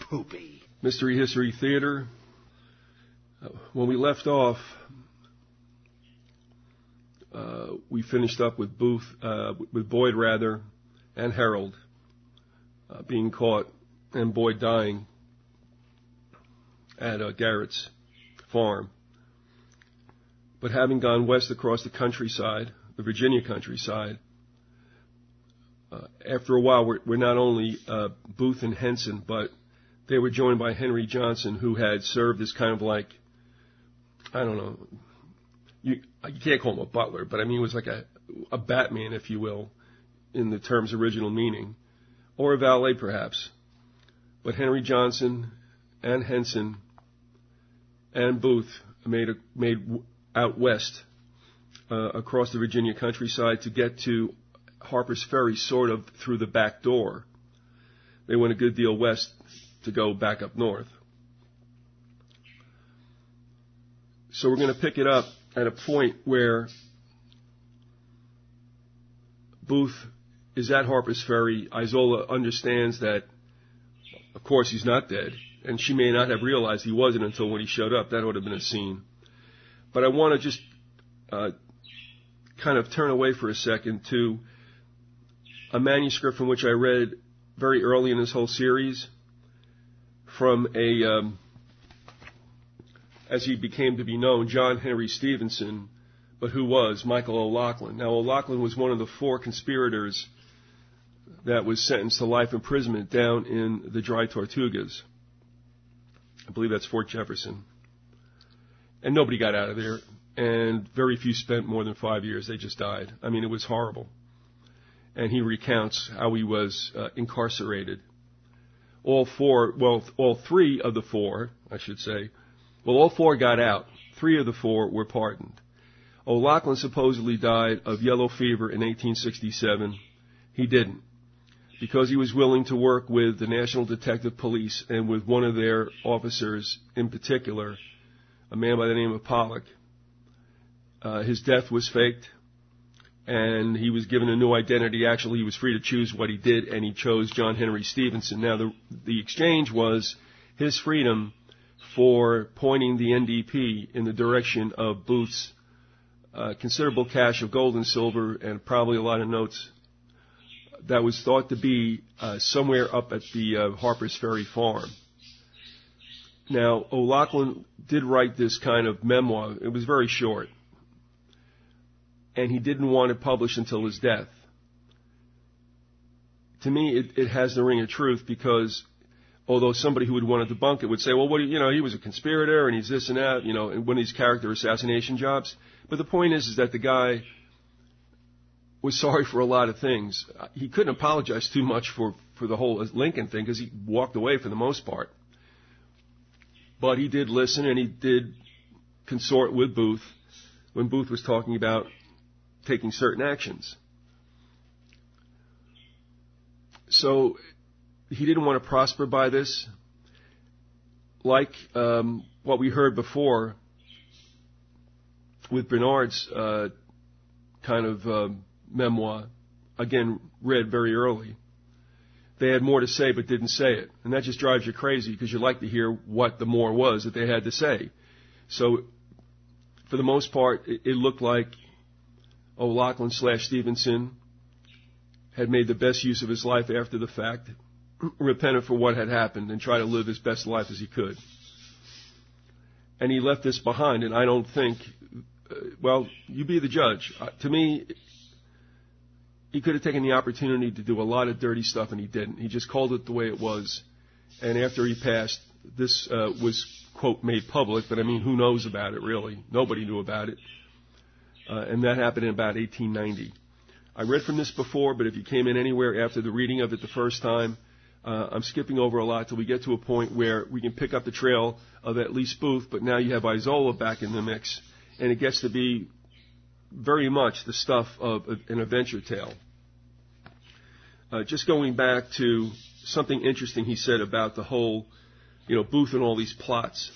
poopy. Mystery History Theater. When we left off, we finished up with Boyd rather, and Harold being caught and Boyd dying at Garrett's farm. But having gone west across the countryside, the Virginia countryside, after a while we're not only Booth and Henson, but they were joined by Henry Johnson, who had served as kind of like, I don't know, you can't call him a butler, but I mean, it was like a Batman, if you will, in the term's original meaning, or a valet perhaps. But Henry Johnson and Henson and Booth made out west across the Virginia countryside to get to Harper's Ferry, sort of through the back door. They went a good deal west to go back up north. So we're going to pick it up at a point where Booth is at Harper's Ferry. Isola understands that, of course, he's not dead, and she may not have realized he wasn't until when he showed up. That would have been a scene. But I want to just kind of turn away for a second to a manuscript from which I read very early in this whole series from as he became to be known, John Henry Stevenson, but who was Michael O'Loughlin. Now, O'Loughlin was one of the 4 conspirators that was sentenced to life imprisonment down in the Dry Tortugas. I believe that's Fort Jefferson. And nobody got out of there, and very few spent more than 5 years. They just died. I mean, it was horrible. And he recounts how he was incarcerated. All 3 of the 4, I should say, all 4 got out. 3 of the 4 were pardoned. O'Loughlin supposedly died of yellow fever in 1867. He didn't, because he was willing to work with the National Detective Police and with one of their officers in particular, a man by the name of Pollock. His death was faked, and he was given a new identity. Actually, he was free to choose what he did, and he chose John Henry Stevenson. Now, the exchange was his freedom for pointing the NDP in the direction of Booth's considerable cache of gold and silver and probably a lot of notes that was thought to be somewhere up at the Harper's Ferry farm. Now, O'Loughlin did write this kind of memoir. It was very short, and he didn't want it published until his death. To me, it has the ring of truth, because although somebody who would want to debunk it would say, well, he was a conspirator and he's this and that, and one of these character assassination jobs. But the point is that the guy was sorry for a lot of things. He couldn't apologize too much for the whole Lincoln thing, because he walked away for the most part. But he did listen, and he did consort with Booth when Booth was talking about taking certain actions. So he didn't want to prosper by this. Like what we heard before with Bernard's kind of memoir, again, read very early. They had more to say but didn't say it. And that just drives you crazy, because you like to hear what the more was that they had to say. So for the most part, it looked like O'Loughlin / Stevenson had made the best use of his life after the fact, repented for what had happened, and tried to live his best life as he could. And he left this behind, and I don't think, you be the judge. To me, he could have taken the opportunity to do a lot of dirty stuff, and he didn't. He just called it the way it was. And after he passed, this was, quote, made public, but I mean, who knows about it, really? Nobody knew about it. And that happened in about 1890. I read from this before, but if you came in anywhere after the reading of it the first time, I'm skipping over a lot till we get to a point where we can pick up the trail of at least Booth, but now you have Isola back in the mix, and it gets to be very much the stuff of an adventure tale. Just going back to something interesting he said about the whole, Booth and all these plots.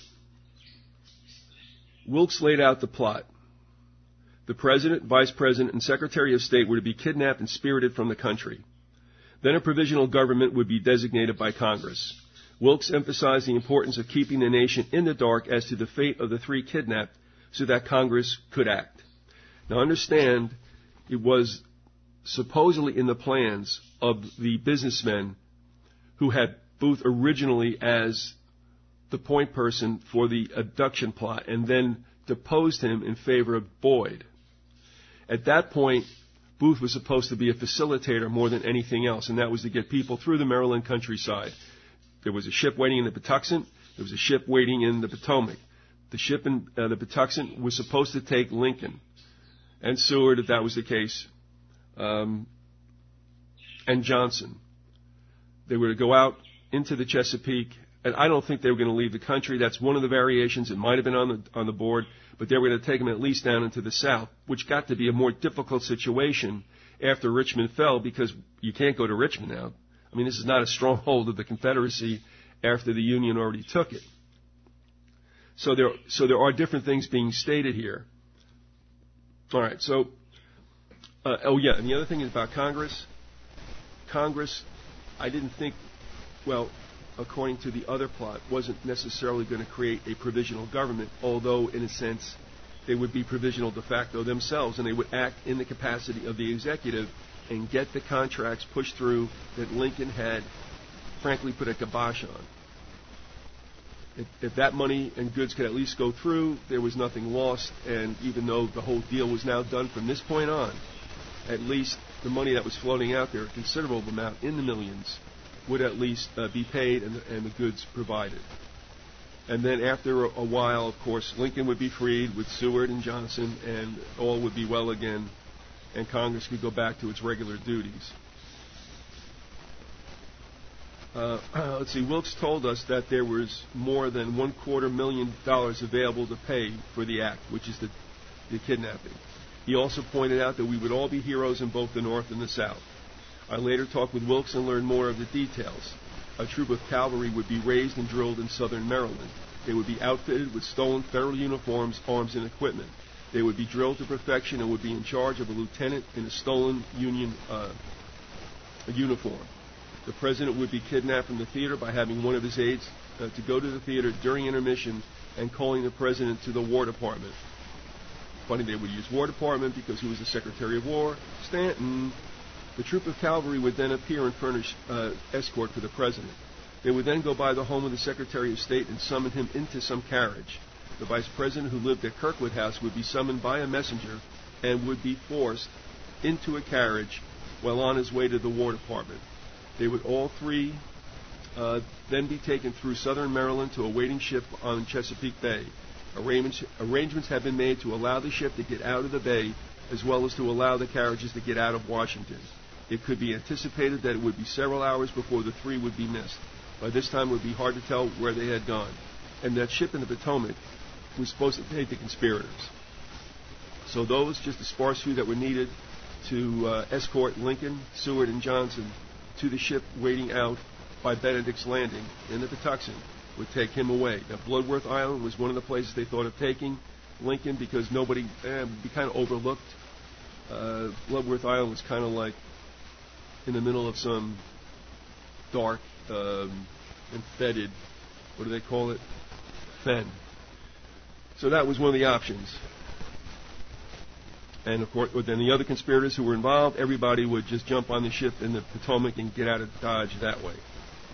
Wilkes laid out the plot. The President, Vice President, and Secretary of State were to be kidnapped and spirited from the country. Then a provisional government would be designated by Congress. Wilkes emphasized the importance of keeping the nation in the dark as to the fate of the 3 kidnapped so that Congress could act. Now understand, it was supposedly in the plans of the businessmen who had Booth originally as the point person for the abduction plot and then deposed him in favor of Boyd. At that point, Booth was supposed to be a facilitator more than anything else, and that was to get people through the Maryland countryside. There was a ship waiting in the Patuxent. There was a ship waiting in the Potomac. The ship in the Patuxent was supposed to take Lincoln and Seward, if that was the case, and Johnson. They were to go out into the Chesapeake, and I don't think they were going to leave the country. That's one of the variations. It might have been on the board, but they were going to take them at least down into the South, which got to be a more difficult situation after Richmond fell, because you can't go to Richmond now. I mean, this is not a stronghold of the Confederacy after the Union already took it. So there are different things being stated here. All right, so, and the other thing is about Congress. Congress, I didn't think, well, according to the other plot, wasn't necessarily going to create a provisional government, although, in a sense, they would be provisional de facto themselves, and they would act in the capacity of the executive and get the contracts pushed through that Lincoln had, frankly, put a kibosh on. If that money and goods could at least go through, there was nothing lost, and even though the whole deal was now done from this point on, at least the money that was floating out there, a considerable amount in the millions, would at least be paid and the goods provided. And then after a while, of course, Lincoln would be freed with Seward and Johnson, and all would be well again, and Congress could go back to its regular duties. Let's see, Wilkes told us that there was more than $250,000 available to pay for the act, which is the kidnapping. He also pointed out that we would all be heroes in both the North and the South. I later talked with Wilkes and learned more of the details. A troop of cavalry would be raised and drilled in southern Maryland. They would be outfitted with stolen federal uniforms, arms, and equipment. They would be drilled to perfection and would be in charge of a lieutenant in a stolen Union uniform. The president would be kidnapped from the theater by having one of his aides to go to the theater during intermission and calling the president to the War Department. Funny they would use War Department because he was the Secretary of War, Stanton. The troop of cavalry would then appear and furnish escort for the president. They would then go by the home of the Secretary of State and summon him into some carriage. The vice president, who lived at Kirkwood House, would be summoned by a messenger and would be forced into a carriage while on his way to the War Department. They would all three then be taken through southern Maryland to a waiting ship on Chesapeake Bay. Arrangements have been made to allow the ship to get out of the bay, as well as to allow the carriages to get out of Washington. It could be anticipated that it would be several hours before the three would be missed. By this time, it would be hard to tell where they had gone. And that ship in the Potomac was supposed to take the conspirators. So those, just a sparse few that were needed to escort Lincoln, Seward, and Johnson to the ship waiting out by Benedict's Landing in the Patuxent, would take him away. Now, Bloodworth Island was one of the places they thought of taking Lincoln because nobody would be kind of overlooked. Bloodworth Island was kind of like in the middle of some dark and fetid, what do they call it? Fen. So that was one of the options. And of course, then the other conspirators who were involved, everybody would just jump on the ship in the Potomac and get out of Dodge that way.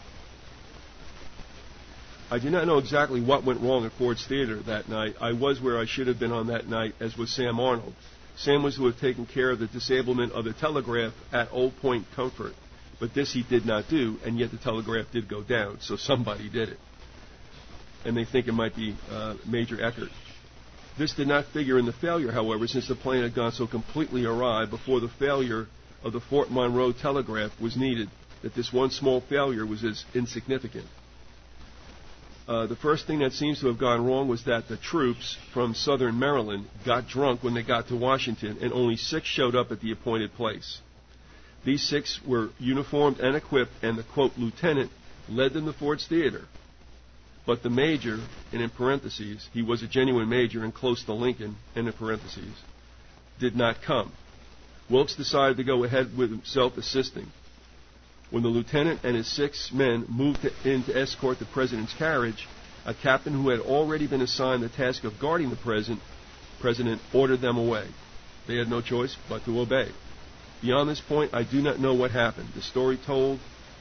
I do not know exactly what went wrong at Ford's Theater that night. I was where I should have been on that night, as was Sam Arnold. Sam was who had taken care of the disablement of the telegraph at Old Point Comfort. But this he did not do, and yet the telegraph did go down, so somebody did it. And they think it might be Major Eckert. This did not figure in the failure, however, since the plane had gone so completely awry before the failure of the Fort Monroe telegraph was needed, that this one small failure was as insignificant. The first thing that seems to have gone wrong was that the troops from southern Maryland got drunk when they got to Washington, and only 6 showed up at the appointed place. These 6 were uniformed and equipped, and the, quote, lieutenant led them to Ford's Theater. But the major, and in parentheses, he was a genuine major and close to Lincoln, and in parentheses, did not come. Wilkes decided to go ahead with himself assisting. When the lieutenant and his 6 men moved in to escort the president's carriage, a captain who had already been assigned the task of guarding the president ordered them away. They had no choice but to obey. Beyond this point, I do not know what happened. The story told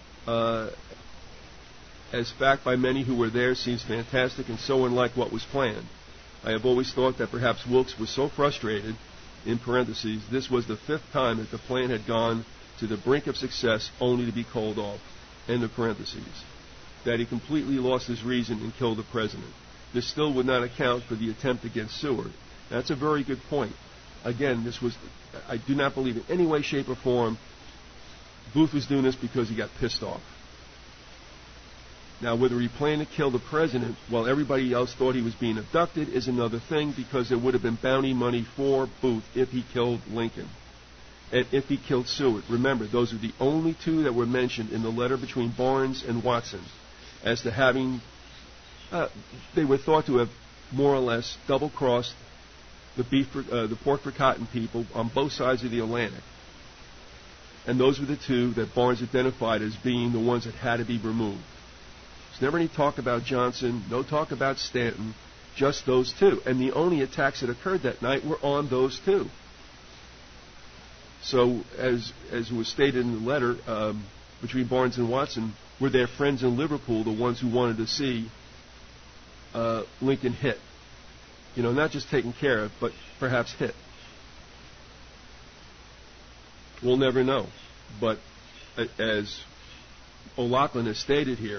as fact by many who were there seems fantastic and so unlike what was planned. I have always thought that perhaps Wilkes was so frustrated, in parentheses, this was the 5th time that the plan had gone to the brink of success only to be called off, end of parentheses, that he completely lost his reason and killed the president. This still would not account for the attempt against Seward. That's a very good point. Again, I do not believe in any way, shape, or form Booth was doing this because he got pissed off. Now, whether he planned to kill the president while everybody else thought he was being abducted is another thing, because there would have been bounty money for Booth if he killed Lincoln and if he killed Seward. Remember, those are the only 2 that were mentioned in the letter between Barnes and Watson as to having, they were thought to have more or less double-crossed the pork for cotton people on both sides of the Atlantic. And those were the 2 that Barnes identified as being the ones that had to be removed. There's never any talk about Johnson, no talk about Stanton, just those 2. And the only attacks that occurred that night were on those 2. So, as was stated in the letter between Barnes and Watson, were their friends in Liverpool the ones who wanted to see Lincoln hit? You know, not just taken care of, but perhaps hit. We'll never know. But as O'Loughlin has stated here,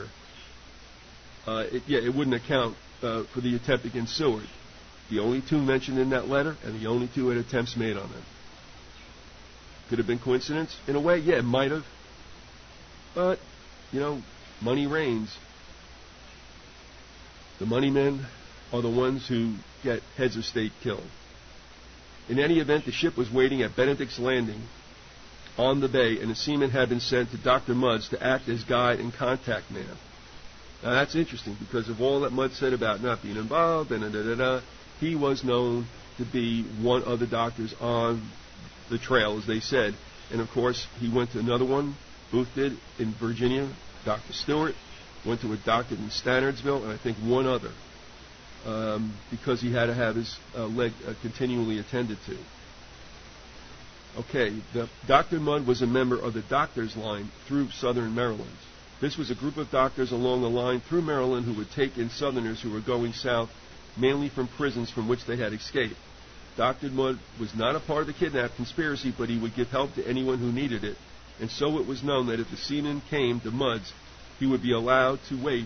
it wouldn't account for the attempt against Seward. The only 2 mentioned in that letter, and the only 2 attempts made on them. Could have been coincidence? In a way, yeah, it might have. But, you know, money reigns. The money men are the ones who get heads of state killed. In any event, the ship was waiting at Benedict's Landing on the bay, and a seaman had been sent to Dr. Mudd's to act as guide and contact man. Now that's interesting, because of all that Mudd said about not being involved, he was known to be one of the doctors on the trail, as they said. And of course, he went to another one, Booth did, in Virginia, Dr. Stewart, went to a doctor in Stanardsville, and I think one other, because he had to have his leg continually attended to. Okay, Dr. Mudd was a member of the doctor's line through Southern Maryland. This was a group of doctors along the line through Maryland who would take in Southerners who were going south, mainly from prisons from which they had escaped. Dr. Mudd was not a part of the kidnap conspiracy, but he would give help to anyone who needed it, and so it was known that if the seaman came to Mudd's, he would be allowed to wait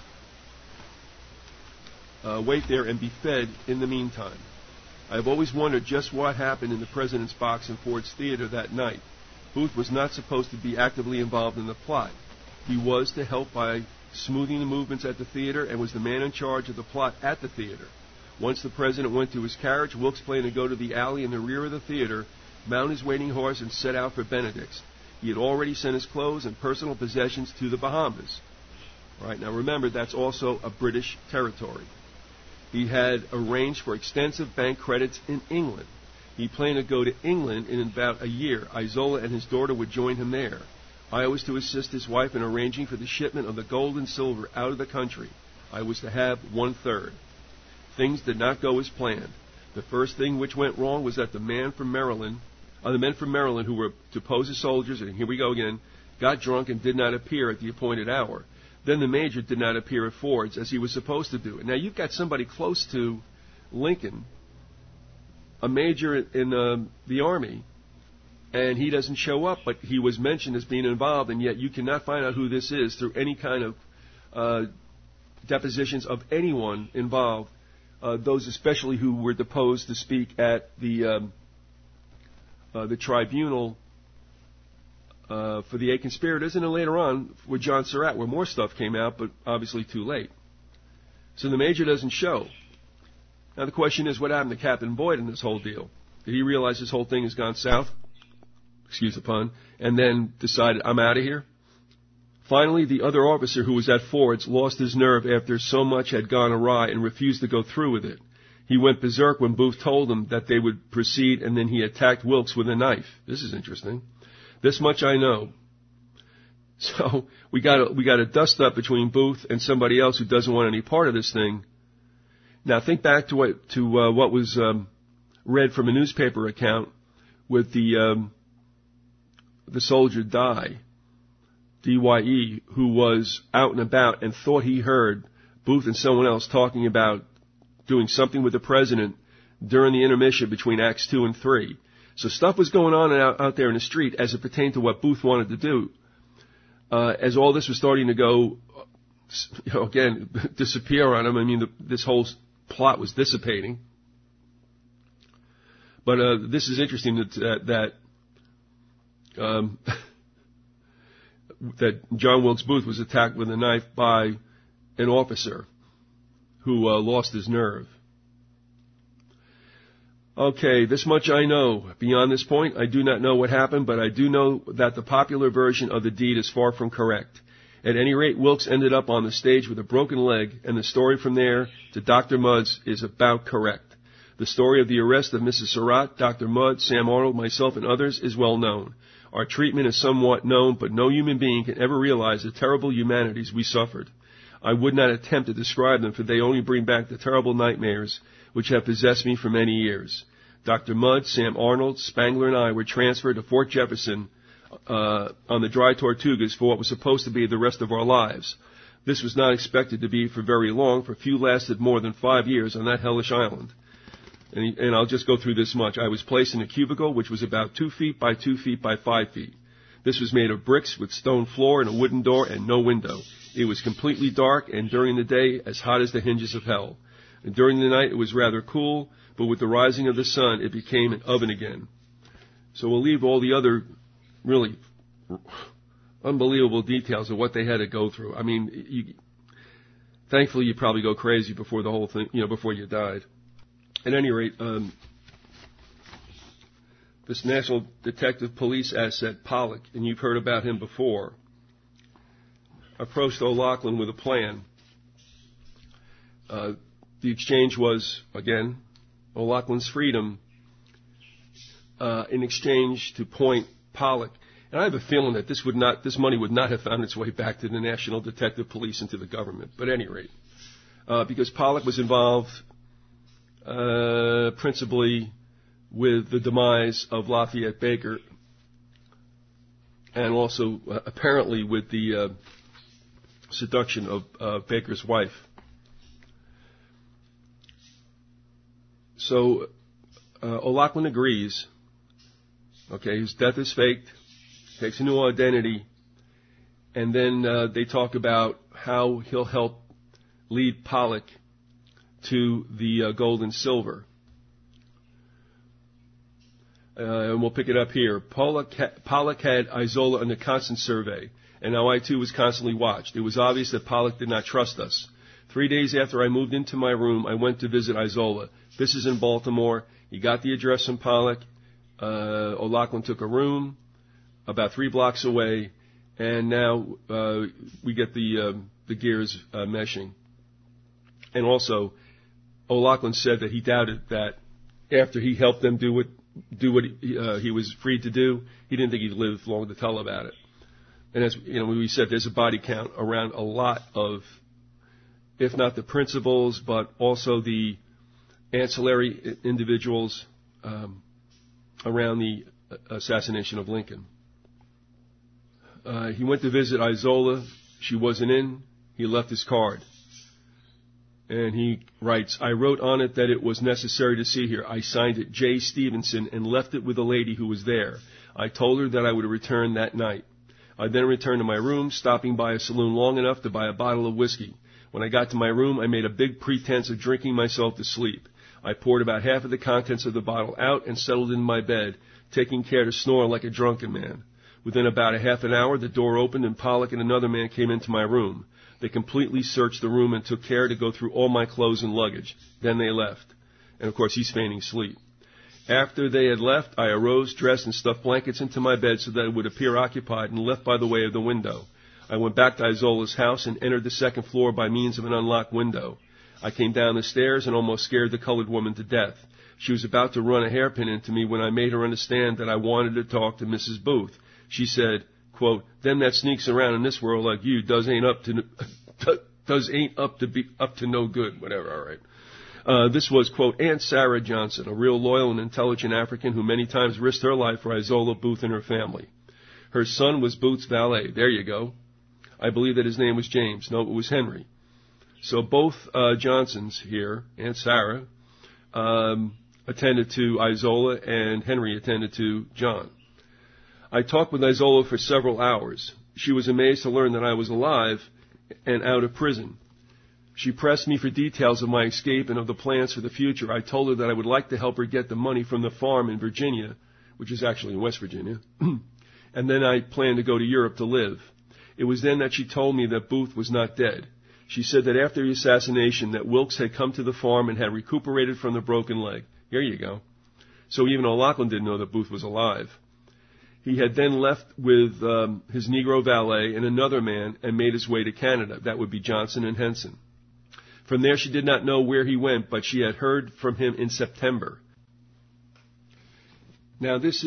there and be fed in the meantime. I have always wondered just what happened in the President's Box in Ford's Theater that night. Booth was not supposed to be actively involved in the plot. He was to help by smoothing the movements at the theater and was the man in charge of the plot at the theater. Once the President went to his carriage, Wilkes planned to go to the alley in the rear of the theater, mount his waiting horse, and set out for Benedict's. He had already sent his clothes and personal possessions to the Bahamas. All right, now remember, that's also a British territory. He had arranged for extensive bank credits in England. He planned to go to England in about a year. Isola and his daughter would join him there. I was to assist his wife in arranging for the shipment of the gold and silver out of the country. I was to have 1/3. Things did not go as planned. The first thing which went wrong was that the men from Maryland who were to pose as soldiers, and here we go again, got drunk and did not appear at the appointed hour. Then the major did not appear at Ford's as he was supposed to do. Now you've got somebody close to Lincoln, a major in the Army, and he doesn't show up, but he was mentioned as being involved, and yet you cannot find out who this is through any kind of depositions of anyone involved, those especially who were deposed to speak at the tribunal for the 8 conspirators, and then later on with John Surratt, where more stuff came out, but obviously too late. So the major doesn't show. Now the question is, what happened to Captain Boyd in this whole deal? Did he realize this whole thing has gone south? Excuse the pun. And then decided, I'm out of here? Finally, the other officer who was at Ford's lost his nerve after so much had gone awry and refused to go through with it. He went berserk when Booth told him that they would proceed, and then he attacked Wilkes with a knife. This is interesting. This much I know. So we got to dust up between Booth and somebody else who doesn't want any part of this thing. Now think back to what was read from a newspaper account with the soldier Dye, D-Y-E, who was out and about and thought he heard Booth and someone else talking about doing something with the president during the intermission between Acts 2 and 3. So stuff was going on out there in the street as it pertained to what Booth wanted to do. As all this was starting to go, again, disappear on him, I mean, this whole plot was dissipating. But this is interesting that John Wilkes Booth was attacked with a knife by an officer who lost his nerve. Okay, this much I know. Beyond this point, I do not know what happened, but I do know that the popular version of the deed is far from correct. At any rate, Wilkes ended up on the stage with a broken leg, and the story from there to Dr. Mudd's is about correct. The story of the arrest of Mrs. Surratt, Dr. Mudd, Sam Arnold, myself, and others is well known. Our treatment is somewhat known, but no human being can ever realize the terrible humanities we suffered. I would not attempt to describe them, for they only bring back the terrible nightmares which have possessed me for many years. Dr. Mudd, Sam Arnold, Spangler, and I were transferred to Fort Jefferson on the Dry Tortugas for what was supposed to be the rest of our lives. This was not expected to be for very long, for few lasted more than 5 years on that hellish island. And I'll just go through this much. I was placed in a cubicle which was about 2 feet by 2 feet by 5 feet. This was made of bricks with stone floor and a wooden door and no window. It was completely dark, and during the day as hot as the hinges of hell. And during the night it was rather cool, but with the rising of the sun it became an oven again. So we'll leave all the other really unbelievable details of what they had to go through. I mean, thankfully you probably go crazy before the whole thing, before you died. At any rate, this National Detective Police asset, Pollock, and you've heard about him before, approached O'Loughlin with a plan. The exchange was, again, O'Loughlin's freedom in exchange to point Pollock. And I have a feeling that this money would not have found its way back to the National Detective Police and to the government. But at any rate, because Pollock was involved principally with the demise of Lafayette Baker, and also apparently with the seduction of Baker's wife. So O'Loughlin agrees. Okay, his death is faked, takes a new identity, and then they talk about how he'll help lead Pollock to the gold and silver. And we'll pick it up here. Pollock had Isola under constant survey, and now I too was constantly watched. It was obvious that Pollock did not trust us. 3 days after I moved into my room, I went to visit Isola. This is in Baltimore. He got the address from Pollock. O'Loughlin took a room about 3 blocks away, and now we get the gears meshing. And also, O'Loughlin said that he doubted that after he helped them do what he was free to do, he didn't think he'd live long to tell about it. And as we said, there's a body count around a lot of, if not the principals, but also the ancillary individuals around the assassination of Lincoln. He went to visit Isola. She wasn't in. He left his card. And he writes, I wrote on it that it was necessary to see her. I signed it J. Stevenson and left it with a lady who was there. I told her that I would return that night. I then returned to my room, stopping by a saloon long enough to buy a bottle of whiskey. When I got to my room, I made a big pretense of drinking myself to sleep. I poured about half of the contents of the bottle out and settled in my bed, taking care to snore like a drunken man. Within about a half an hour, the door opened and Pollock and another man came into my room. They completely searched the room and took care to go through all my clothes and luggage. Then they left. And of course, he's feigning sleep. After they had left, I arose, dressed, and stuffed blankets into my bed so that it would appear occupied and left by the way of the window. I went back to Isola's house and entered the second floor by means of an unlocked window. I came down the stairs and almost scared the colored woman to death. She was about to run a hairpin into me when I made her understand that I wanted to talk to Mrs. Booth. She said, quote, "Them that sneaks around in this world like you ain't up to no good," whatever, all right. This was, quote, Aunt Sarah Johnson, a real loyal and intelligent African who many times risked her life for Isola Booth and her family. Her son was Booth's valet. There you go. I believe that his name was James. No, it was Henry. So both Johnsons here, Aunt Sarah, attended to Isola, and Henry attended to John. I talked with Isola for several hours. She was amazed to learn that I was alive and out of prison. She pressed me for details of my escape and of the plans for the future. I told her that I would like to help her get the money from the farm in Virginia, which is actually in West Virginia, and then I planned to go to Europe to live. It was then that she told me that Booth was not dead. She said that after the assassination that Wilkes had come to the farm and had recuperated from the broken leg. Here you go. So even O'Loughlin didn't know that Booth was alive. He had then left with his Negro valet and another man and made his way to Canada. That would be Johnson and Henson. From there, she did not know where he went, but she had heard from him in September. Now, this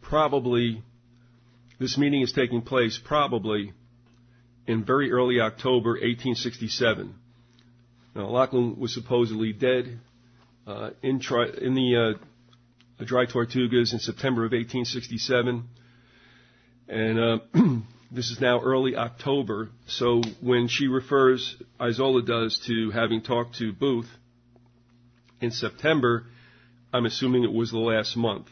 meeting is taking place probably in very early October 1867. Now, O'Loughlin was supposedly dead in the Dry Tortugas in September of 1867. And this is now early October. So when she refers, Isola does, to having talked to Booth in September, I'm assuming it was the last month.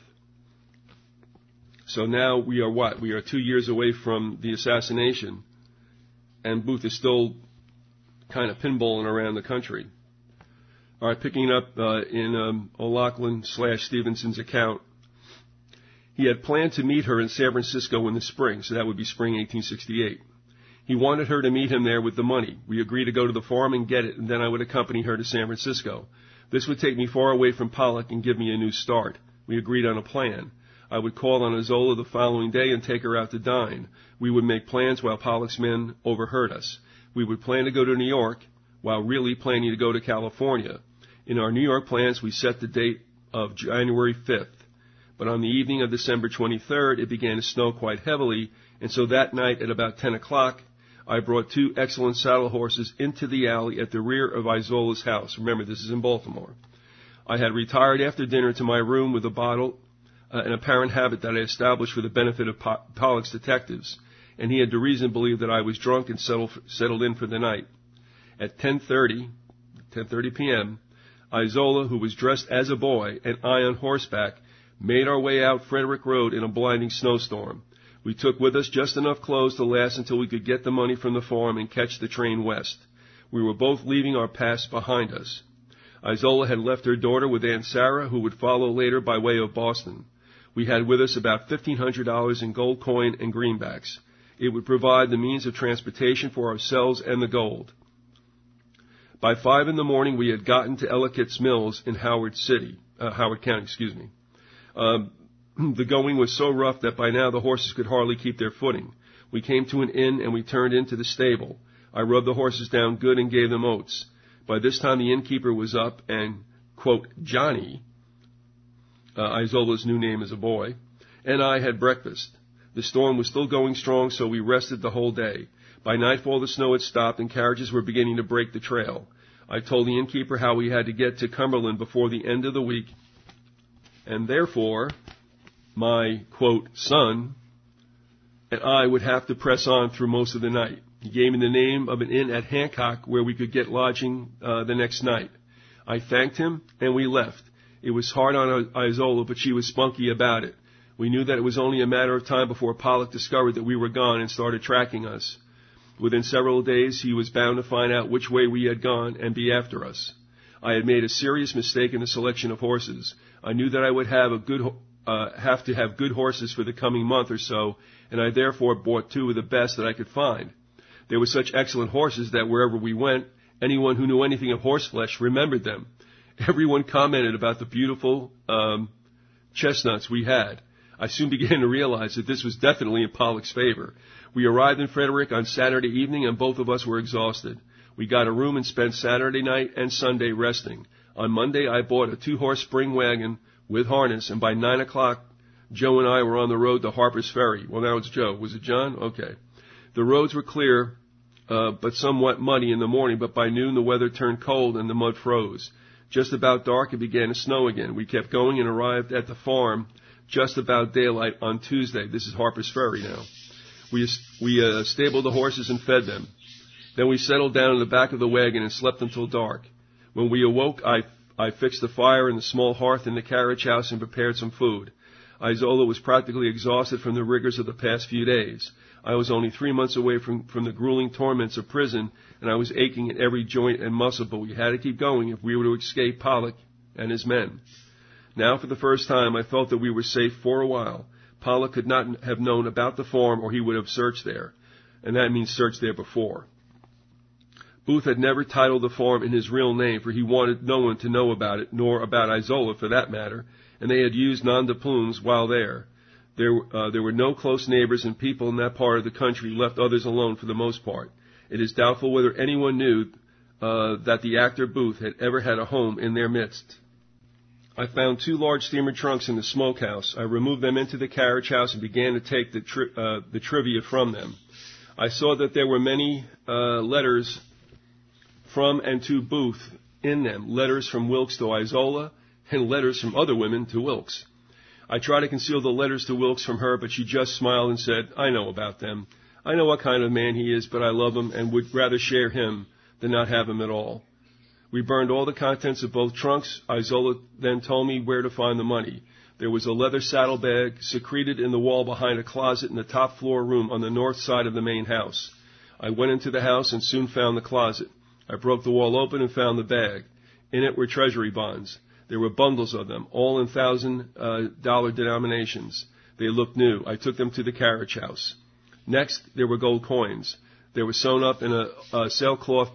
So now we are what? We are 2 years away from the assassination, and Booth is still kind of pinballing around the country. All right, picking up in O'Loughlin/Stevenson's account, he had planned to meet her in San Francisco in the spring, so that would be spring 1868. He wanted her to meet him there with the money. We agreed to go to the farm and get it, and then I would accompany her to San Francisco. This would take me far away from Pollock and give me a new start. We agreed on a plan. I would call on Isola the following day and take her out to dine. We would make plans while Pollock's men overheard us. We would plan to go to New York while really planning to go to California. In our New York plans, we set the date of January 5th. But on the evening of December 23rd, it began to snow quite heavily, and so that night at about 10 o'clock, I brought 2 excellent saddle horses into the alley at the rear of Isola's house. Remember, this is in Baltimore. I had retired after dinner to my room with a bottle, an apparent habit that I established for the benefit of Pollock's detectives, and he had the reason to believe that I was drunk and settled in for the night. At 10:30 p.m., Isola, who was dressed as a boy, and I on horseback, made our way out Frederick Road in a blinding snowstorm. We took with us just enough clothes to last until we could get the money from the farm and catch the train west. We were both leaving our past behind us. Isola had left her daughter with Aunt Sarah, who would follow later by way of Boston. We had with us about $1,500 in gold coin and greenbacks. It would provide the means of transportation for ourselves and the gold. By 5 in the morning, we had gotten to Ellicott's Mills in Howard County. The going was so rough that by now the horses could hardly keep their footing. We came to an inn and we turned into the stable. I rubbed the horses down good and gave them oats. By this time the innkeeper was up and, quote, Johnny, Isola's new name as a boy, and I had breakfast. The storm was still going strong, so we rested the whole day. By nightfall the snow had stopped and carriages were beginning to break the trail. I told the innkeeper how we had to get to Cumberland before the end of the week, and therefore my, quote, son and I would have to press on through most of the night. He gave me the name of an inn at Hancock where we could get lodging the next night. I thanked him, and we left. It was hard on Isola, but she was spunky about it. We knew that it was only a matter of time before Pollock discovered that we were gone and started tracking us. Within several days, he was bound to find out which way we had gone and be after us. I had made a serious mistake in the selection of horses. I knew that I would have to have good horses for the coming month or so, and I therefore bought 2 of the best that I could find. They were such excellent horses that wherever we went, anyone who knew anything of horseflesh remembered them. Everyone commented about the beautiful chestnuts we had. I soon began to realize that this was definitely in Pollock's favor. We arrived in Frederick on Saturday evening, and both of us were exhausted. We got a room and spent Saturday night and Sunday resting. On Monday, I bought a 2-horse spring wagon with harness, and by 9 o'clock Joe and I were on the road to Harper's Ferry. Well, now it's Joe. Was it John? Okay. The roads were clear, but somewhat muddy in the morning, but by noon the weather turned cold and the mud froze. Just about dark, it began to snow again. We kept going and arrived at the farm just about daylight on Tuesday. This is Harper's Ferry now. We stabled the horses and fed them. Then we settled down in the back of the wagon and slept until dark. When we awoke, I fixed the fire in the small hearth in the carriage house and prepared some food. Isola was practically exhausted from the rigors of the past few days. I was only 3 months away from the grueling torments of prison, and I was aching in every joint and muscle, but we had to keep going if we were to escape Pollock and his men. Now, for the first time, I felt that we were safe for a while. Pollock could not have known about the farm, or he would have searched there, and that means searched there before. Booth had never titled the farm in his real name, for he wanted no one to know about it, nor about Isola for that matter, and they had used nom de plumes while there. There were no close neighbors, and people in that part of the country left others alone for the most part. It is doubtful whether anyone knew that the actor Booth had ever had a home in their midst. I found 2 large steamer trunks in the smokehouse. I removed them into the carriage house and began to take the trivia from them. I saw that there were many letters from and to Booth in them, letters from Wilkes to Isola, and letters from other women to Wilkes. I tried to conceal the letters to Wilkes from her, but she just smiled and said, "I know about them. I know what kind of man he is, but I love him and would rather share him than not have him at all." We burned all the contents of both trunks. Isola then told me where to find the money. There was a leather saddlebag secreted in the wall behind a closet in the top floor room on the north side of the main house. I went into the house and soon found the closet. I broke the wall open and found the bag. In it were treasury bonds. There were bundles of them, all in $1,000 denominations. They looked new. I took them to the carriage house. Next, there were gold coins. They were sewn up in sailcloth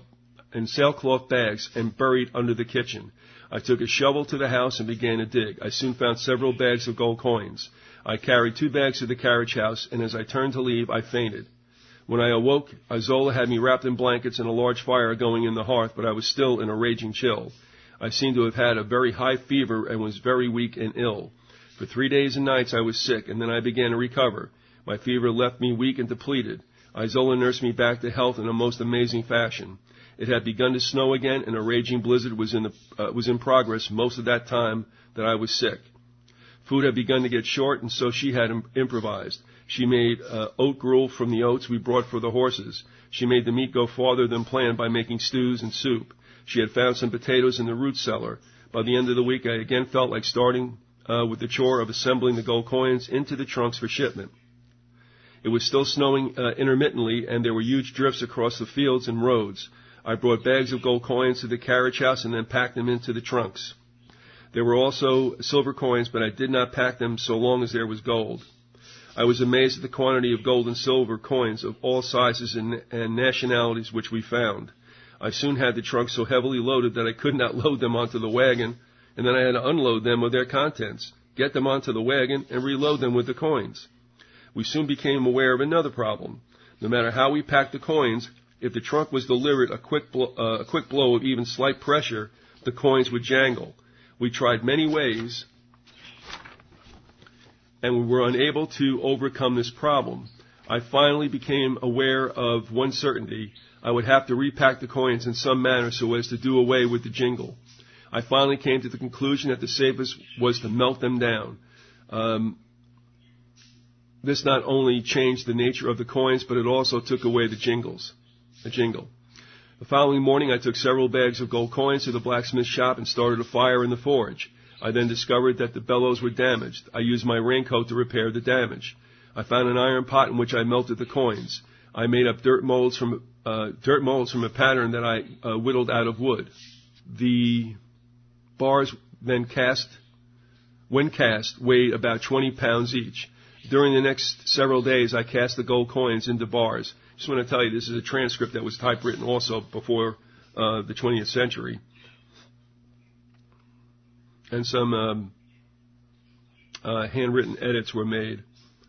bags and buried under the kitchen. I took a shovel to the house and began to dig. I soon found several bags of gold coins. I carried 2 bags to the carriage house, and as I turned to leave, I fainted. When I awoke, Isola had me wrapped in blankets and a large fire going in the hearth, but I was still in a raging chill. I seemed to have had a very high fever and was very weak and ill. For 3 days and nights I was sick, and then I began to recover. My fever left me weak and depleted. Isola nursed me back to health in a most amazing fashion. It had begun to snow again, and a raging blizzard was in progress most of that time that I was sick. Food had begun to get short, and so she had improvised. She made oat gruel from the oats we brought for the horses. She made the meat go farther than planned by making stews and soup. She had found some potatoes in the root cellar. By the end of the week, I again felt like starting with the chore of assembling the gold coins into the trunks for shipment. It was still snowing intermittently, and there were huge drifts across the fields and roads. I brought bags of gold coins to the carriage house and then packed them into the trunks. There were also silver coins, but I did not pack them so long as there was gold. I was amazed at the quantity of gold and silver coins of all sizes and nationalities which we found. I soon had the trunks so heavily loaded that I could not load them onto the wagon, and then I had to unload them with their contents, get them onto the wagon, and reload them with the coins. We soon became aware of another problem. No matter how we packed the coins, if the trunk was delivered a quick blow of even slight pressure, the coins would jangle. We tried many ways, and we were unable to overcome this problem. I finally became aware of one certainty. I would have to repack the coins in some manner so as to do away with the jingle. I finally came to the conclusion that the safest was to melt them down. This not only changed the nature of the coins, but it also took away the jingle. The following morning, I took several bags of gold coins to the blacksmith shop and started a fire in the forge. I then discovered that the bellows were damaged. I used my raincoat to repair the damage. I found an iron pot in which I melted the coins. I made up dirt molds from a pattern that I whittled out of wood. The bars then when cast, weighed about 20 pounds each. During the next several days, I cast the gold coins into bars. Just want to tell you, this is a transcript that was typewritten also before the 20th century. And some handwritten edits were made.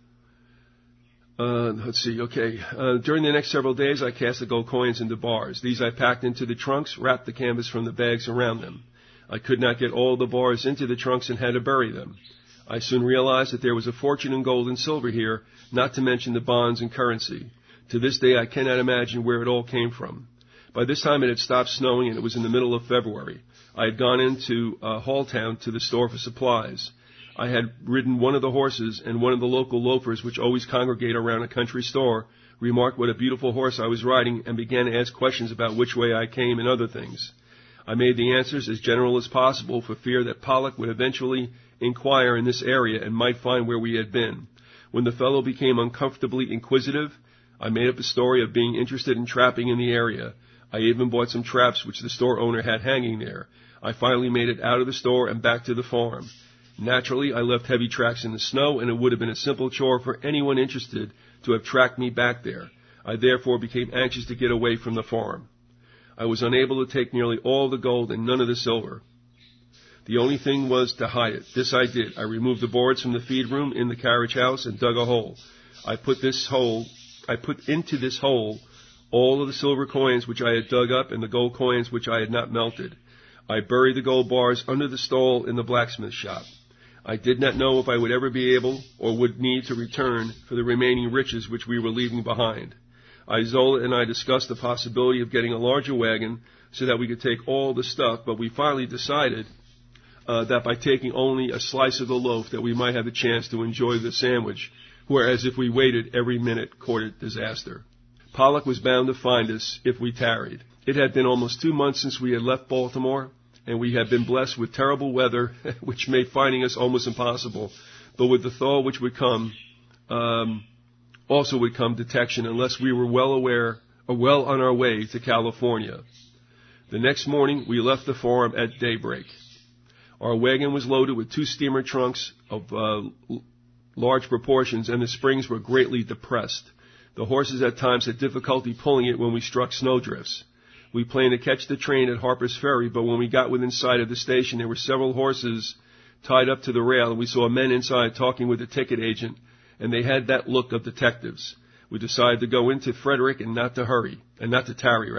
Let's see, okay. During the next several days, I cast the gold coins into bars. These I packed into the trunks, wrapped the canvas from the bags around them. I could not get all the bars into the trunks and had to bury them. I soon realized that there was a fortune in gold and silver here, not to mention the bonds and currency. To this day, I cannot imagine where it all came from. By this time, it had stopped snowing, and it was in the middle of February. I had gone into Halltown to the store for supplies. I had ridden one of the horses, and one of the local loafers, which always congregate around a country store, remarked what a beautiful horse I was riding and began to ask questions about which way I came and other things. I made the answers as general as possible for fear that Pollock would eventually inquire in this area and might find where we had been. When the fellow became uncomfortably inquisitive, I made up a story of being interested in trapping in the area. I even bought some traps which the store owner had hanging there. I finally made it out of the store and back to the farm. Naturally, I left heavy tracks in the snow, and it would have been a simple chore for anyone interested to have tracked me back there. I therefore became anxious to get away from the farm. I was unable to take nearly all the gold and none of the silver. The only thing was to hide it. This I did. I removed the boards from the feed room in the carriage house and dug a hole. I put into this hole all of the silver coins which I had dug up and the gold coins which I had not melted. I buried the gold bars under the stall in the blacksmith shop. I did not know if I would ever be able or would need to return for the remaining riches which we were leaving behind. Isola and I discussed the possibility of getting a larger wagon so that we could take all the stuff, but we finally decided that by taking only a slice of the loaf that we might have a chance to enjoy the sandwich, whereas if we waited, every minute courted disaster. Pollock was bound to find us if we tarried. It had been almost 2 months since we had left Baltimore, and we had been blessed with terrible weather, which made finding us almost impossible. But with the thaw which would come, also would come detection unless we were well on our way to California. The next morning, we left the farm at daybreak. Our wagon was loaded with 2 steamer trunks of large proportions, and the springs were greatly depressed. The horses at times had difficulty pulling it when we struck snowdrifts. We planned to catch the train at Harper's Ferry, but when we got within sight of the station, there were several horses tied up to the rail, and we saw men inside talking with the ticket agent, and they had that look of detectives. We decided to go into Frederick and not to tarry.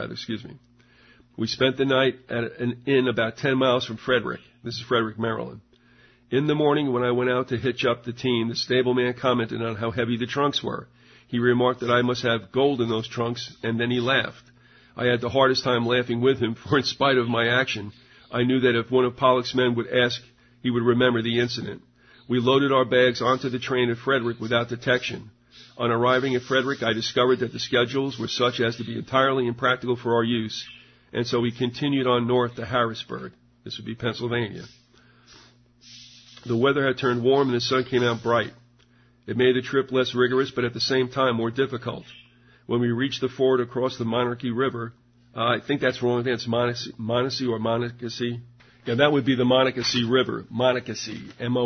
We spent the night at an inn about 10 miles from Frederick. This is Frederick, Maryland. In the morning, when I went out to hitch up the team, the stableman commented on how heavy the trunks were. He remarked that I must have gold in those trunks, and then he laughed. I had the hardest time laughing with him, for in spite of my action, I knew that if one of Pollock's men would ask, he would remember the incident. We loaded our bags onto the train at Frederick without detection. On arriving at Frederick, I discovered that the schedules were such as to be entirely impractical for our use, and so we continued on north to Harrisburg. This would be Pennsylvania. The weather had turned warm and the sun came out bright. It made the trip less rigorous, but at the same time more difficult. When we reached the ford across the Monocacy River, I think that's wrong. I think it's Monocacy or Monocacy. Yeah, that would be the Monocacy River. Monocacy,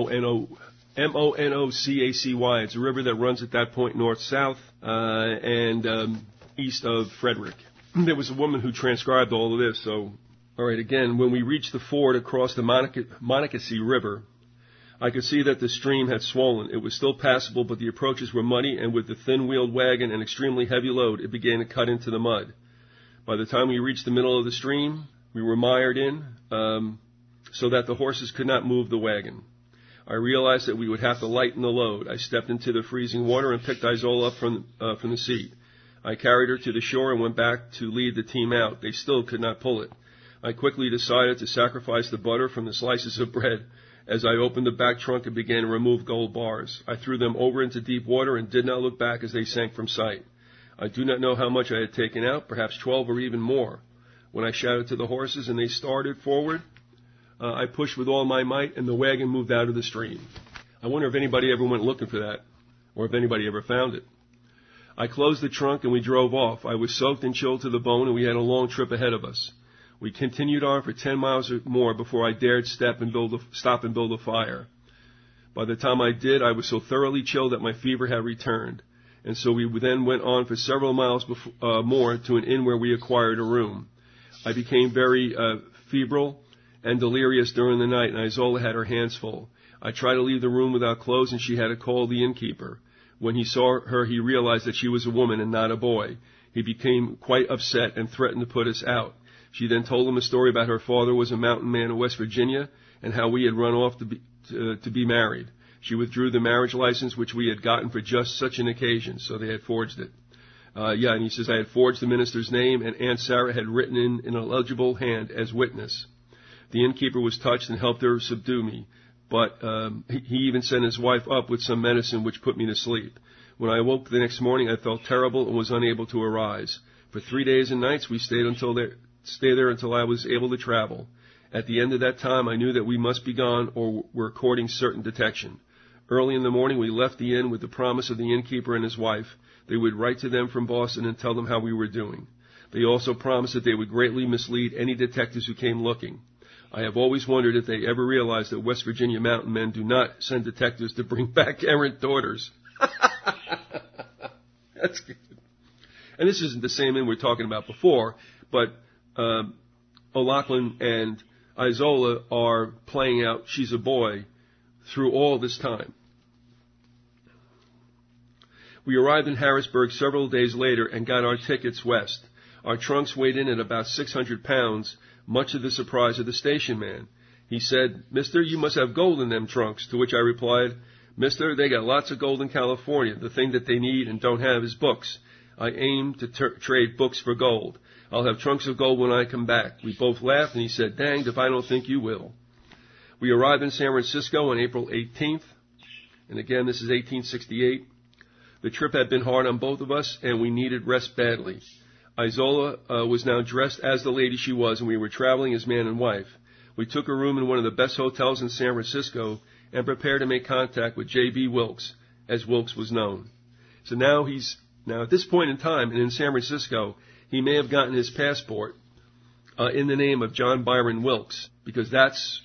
M-O-N-O-C-A-C-Y. It's a river that runs at that point north-south and east of Frederick. There was a woman who transcribed all of this. So, all right, again, when we reached the ford across the Monocacy River, I could see that the stream had swollen. It was still passable, but the approaches were muddy, and with the thin-wheeled wagon and extremely heavy load, it began to cut into the mud. By the time we reached the middle of the stream, we were mired in, so that the horses could not move the wagon. I realized that we would have to lighten the load. I stepped into the freezing water and picked Isola up from the seat. I carried her to the shore and went back to lead the team out. They still could not pull it. I quickly decided to sacrifice the butter from the slices of bread as I opened the back trunk and began to remove gold bars. I threw them over into deep water and did not look back as they sank from sight. I do not know how much I had taken out, perhaps 12 or even more. When I shouted to the horses and they started forward, I pushed with all my might and the wagon moved out of the stream. I wonder if anybody ever went looking for that or if anybody ever found it. I closed the trunk and we drove off. I was soaked and chilled to the bone and we had a long trip ahead of us. We continued on for 10 miles or more before I dared stop and build a fire. By the time I did, I was so thoroughly chilled that my fever had returned. And so we then went on for several miles more to an inn where we acquired a room. I became very febrile and delirious during the night, and Isola had her hands full. I tried to leave the room without clothes, and she had to call the innkeeper. When he saw her, he realized that she was a woman and not a boy. He became quite upset and threatened to put us out. She then told him a story about her father was a mountain man in West Virginia and how we had run off to be married. She withdrew the marriage license, which we had gotten for just such an occasion, so they had forged it. And he says, I had forged the minister's name, and Aunt Sarah had written in an illegible hand as witness. The innkeeper was touched and helped her subdue me, but he even sent his wife up with some medicine which put me to sleep. When I awoke the next morning, I felt terrible and was unable to arise. For 3 days and nights we stayed there until I was able to travel. At the end of that time, I knew that we must be gone or were courting certain detection. Early in the morning, we left the inn with the promise of the innkeeper and his wife. They would write to them from Boston and tell them how we were doing. They also promised that they would greatly mislead any detectives who came looking. I have always wondered if they ever realized that West Virginia mountain men do not send detectives to bring back errant daughters. That's good. And this isn't the same inn we're talking about before, but O'Loughlin and Isola are playing out She's a Boy through all this time. We arrived in Harrisburg several days later and got our tickets west. Our trunks weighed in at about 600 pounds, much to the surprise of the station man. He said, Mister, you must have gold in them trunks, to which I replied, Mister, they got lots of gold in California. The thing that they need and don't have is books. I aim to trade books for gold. I'll have trunks of gold when I come back. We both laughed, and he said, danged if I don't think you will. We arrived in San Francisco on April 18th, and again, this is 1868. The trip had been hard on both of us, and we needed rest badly. Isola was now dressed as the lady she was, and we were traveling as man and wife. We took a room in one of the best hotels in San Francisco and prepared to make contact with J.B. Wilkes, as Wilkes was known. So now at this point in time, and in San Francisco, he may have gotten his passport in the name of John Byron Wilkes, because that's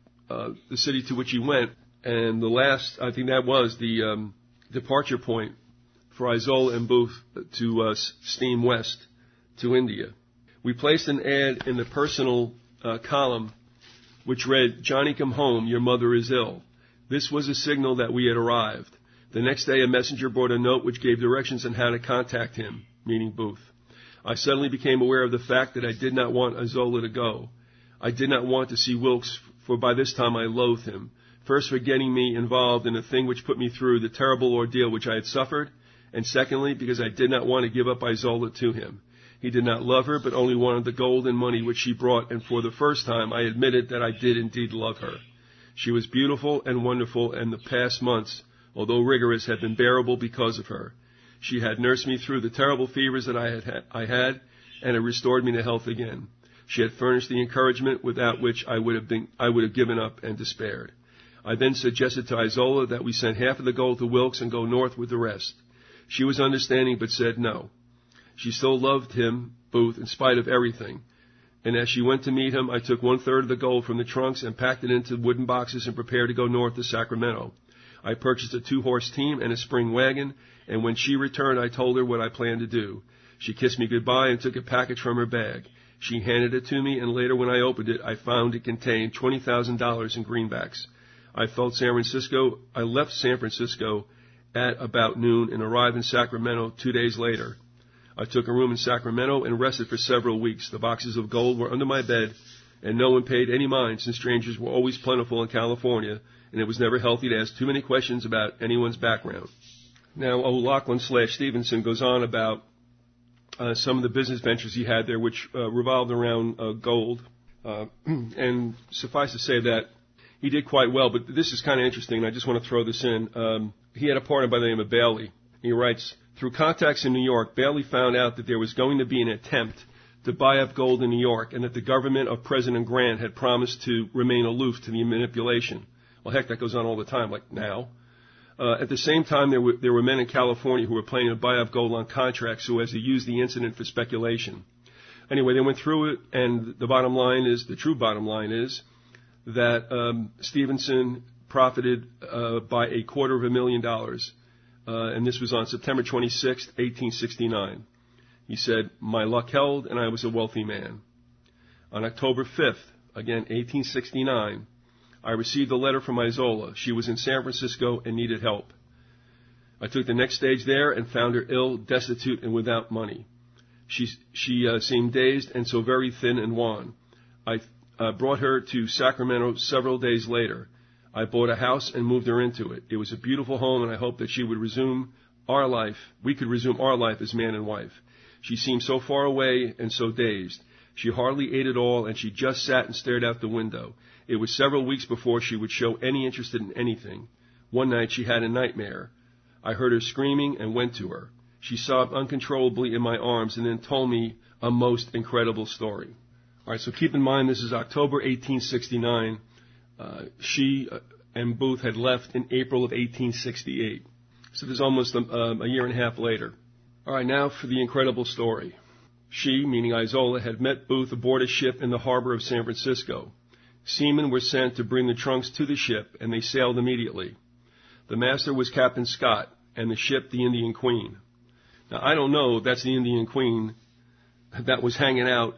the city to which he went. And the last, I think that was the departure point for Isola and Booth to steam west to India. We placed an ad in the personal column which read, Johnny, come home, your mother is ill. This was a signal that we had arrived. The next day, a messenger brought a note which gave directions on how to contact him, meaning Booth. I suddenly became aware of the fact that I did not want Isola to go. I did not want to see Wilkes, for by this time I loathed him. First, for getting me involved in a thing which put me through the terrible ordeal which I had suffered, and secondly, because I did not want to give up Isola to him. He did not love her, but only wanted the gold and money which she brought, and for the first time I admitted that I did indeed love her. She was beautiful and wonderful, and the past months, although rigorous, had been bearable because of her. She had nursed me through the terrible fevers that I had, and had restored me to health again. She had furnished the encouragement without which I would have given up and despaired. I then suggested to Isola that we send half of the gold to Wilkes and go north with the rest. She was understanding, but said no. She still loved him, Booth, in spite of everything. And as she went to meet him, I took 1/3 of the gold from the trunks and packed it into wooden boxes and prepared to go north to Sacramento. I purchased a 2-horse team and a spring wagon, and when she returned, I told her what I planned to do. She kissed me goodbye and took a package from her bag. She handed it to me, and later when I opened it, I found it contained $20,000 in greenbacks. I left San Francisco at about noon and arrived in Sacramento 2 days later. I took a room in Sacramento and rested for several weeks. The boxes of gold were under my bed, and no one paid any mind, since strangers were always plentiful in California, and it was never healthy to ask too many questions about anyone's background. Now, O'Loughlin/Stevenson goes on about some of the business ventures he had there, which revolved around gold. And suffice to say that he did quite well, but this is kind of interesting, and I just want to throw this in. He had a partner by the name of Bailey. He writes, through contacts in New York, Bailey found out that there was going to be an attempt to buy up gold in New York, and that the government of President Grant had promised to remain aloof to the manipulation. Well, heck, that goes on all the time, like now. At the same time, there were men in California who were planning to buy up gold on contract so as to use the incident for speculation. Anyway, they went through it, and the true bottom line is that Stevenson profited by $250,000, and this was on September 26, 1869. He said, my luck held, and I was a wealthy man. On October 5th, again, 1869, I received a letter from Isola. She was in San Francisco and needed help. I took the next stage there and found her ill, destitute, and without money. She seemed dazed and so very thin and wan. I brought her to Sacramento several days later. I bought a house and moved her into it. It was a beautiful home, and I hoped that we could resume our life as man and wife. She seemed so far away and so dazed. She hardly ate at all, and she just sat and stared out the window. It was several weeks before she would show any interest in anything. One night she had a nightmare. I heard her screaming and went to her. She sobbed uncontrollably in my arms and then told me a most incredible story. All right, so keep in mind this is October 1869. She and Booth had left in April of 1868. So there's almost a year and a half later. All right, now for the incredible story. She, meaning Isola, had met Booth aboard a ship in the harbor of San Francisco. Seamen were sent to bring the trunks to the ship, and they sailed immediately. The master was Captain Scott, and the ship the Indian Queen. Now, I don't know if that's the Indian Queen that was hanging out.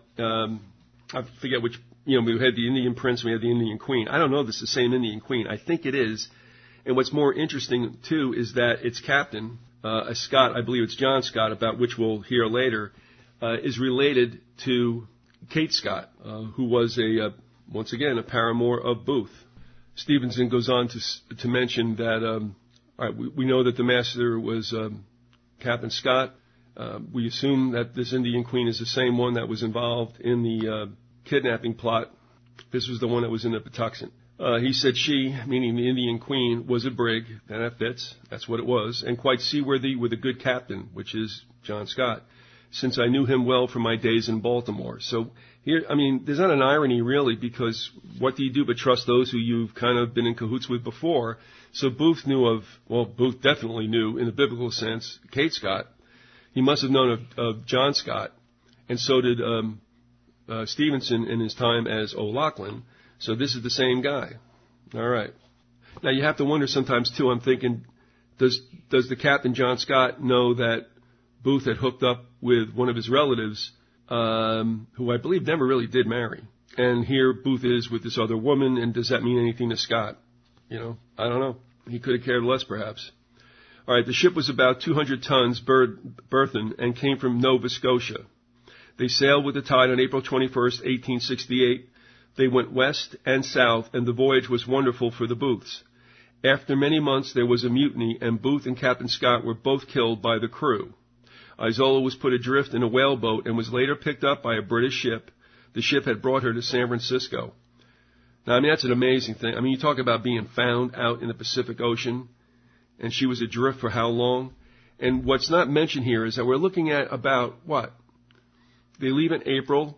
I forget which, we had the Indian Prince, we had the Indian Queen. I don't know if it's the same Indian Queen. I think it is. And what's more interesting, too, is that its captain, a Scott, I believe it's John Scott, about which we'll hear later, is related to Kate Scott, who was once again, a paramour of Booth. Stevenson goes on to mention that, all right, we know that the master was Captain Scott. We assume that this Indian Queen is the same one that was involved in the kidnapping plot. This was the one that was in the Patuxent. He said she, meaning the Indian Queen, was a brig, and that fits, that's what it was, and quite seaworthy with a good captain, which is John Scott, since I knew him well from my days in Baltimore. So here, there's not an irony really, because what do you do but trust those who you've kind of been in cahoots with before? So Booth Booth definitely knew, in the biblical sense, Kate Scott. He must have known of John Scott, and so did Stevenson in his time as O'Loughlin. So this is the same guy. All right. Now you have to wonder sometimes too. I'm thinking, does the Captain John Scott know that Booth had hooked up with one of his relatives, who I believe never really did marry? And here Booth is with this other woman, and does that mean anything to Scott? I don't know. He could have cared less, perhaps. All right. The ship was about 200 tons burthen and came from Nova Scotia. They sailed with the tide on April 21st, 1868. They went west and south, and the voyage was wonderful for the Booths. After many months, there was a mutiny, and Booth and Captain Scott were both killed by the crew. Isola was put adrift in a whaleboat and was later picked up by a British ship. The ship had brought her to San Francisco. Now, that's an amazing thing. You talk about being found out in the Pacific Ocean, and she was adrift for how long? And what's not mentioned here is that we're looking at about, what? They leave in April.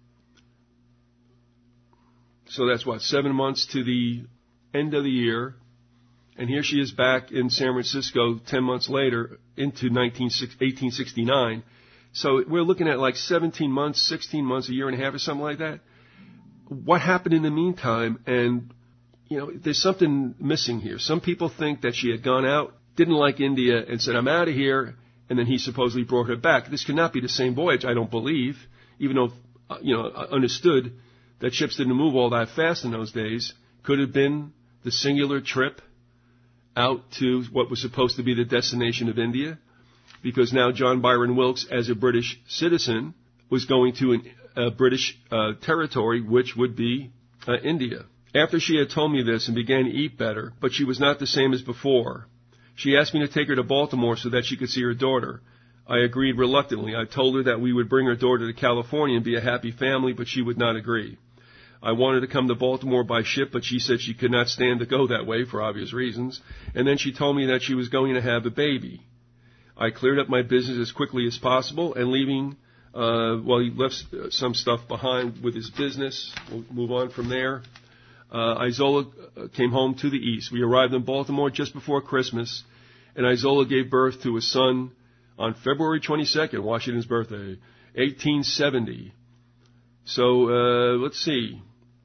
So that's 7 months to the end of the year. And here she is back in San Francisco 10 months later into 1869. So we're looking at 17 months, 16 months, a year and a half or something like that. What happened in the meantime? And, there's something missing here. Some people think that she had gone out, didn't like India, and said, I'm out of here. And then he supposedly brought her back. This could not be the same voyage, I don't believe, even though, understood that ships didn't move all that fast in those days. Could have been the singular trip out to what was supposed to be the destination of India, because now John Byron Wilkes, as a British citizen, was going to a British territory, which would be India. After she had told me this and began to eat better, but she was not the same as before, she asked me to take her to Baltimore so that she could see her daughter. I agreed reluctantly. I told her that we would bring her daughter to California and be a happy family, but she would not agree. I wanted to come to Baltimore by ship, but she said she could not stand to go that way for obvious reasons. And then she told me that she was going to have a baby. I cleared up my business as quickly as possible, and he left some stuff behind with his business. We'll move on from there. Isola came home to the east. We arrived in Baltimore just before Christmas, and Isola gave birth to a son on February 22nd, Washington's birthday, 1870. So, let's see.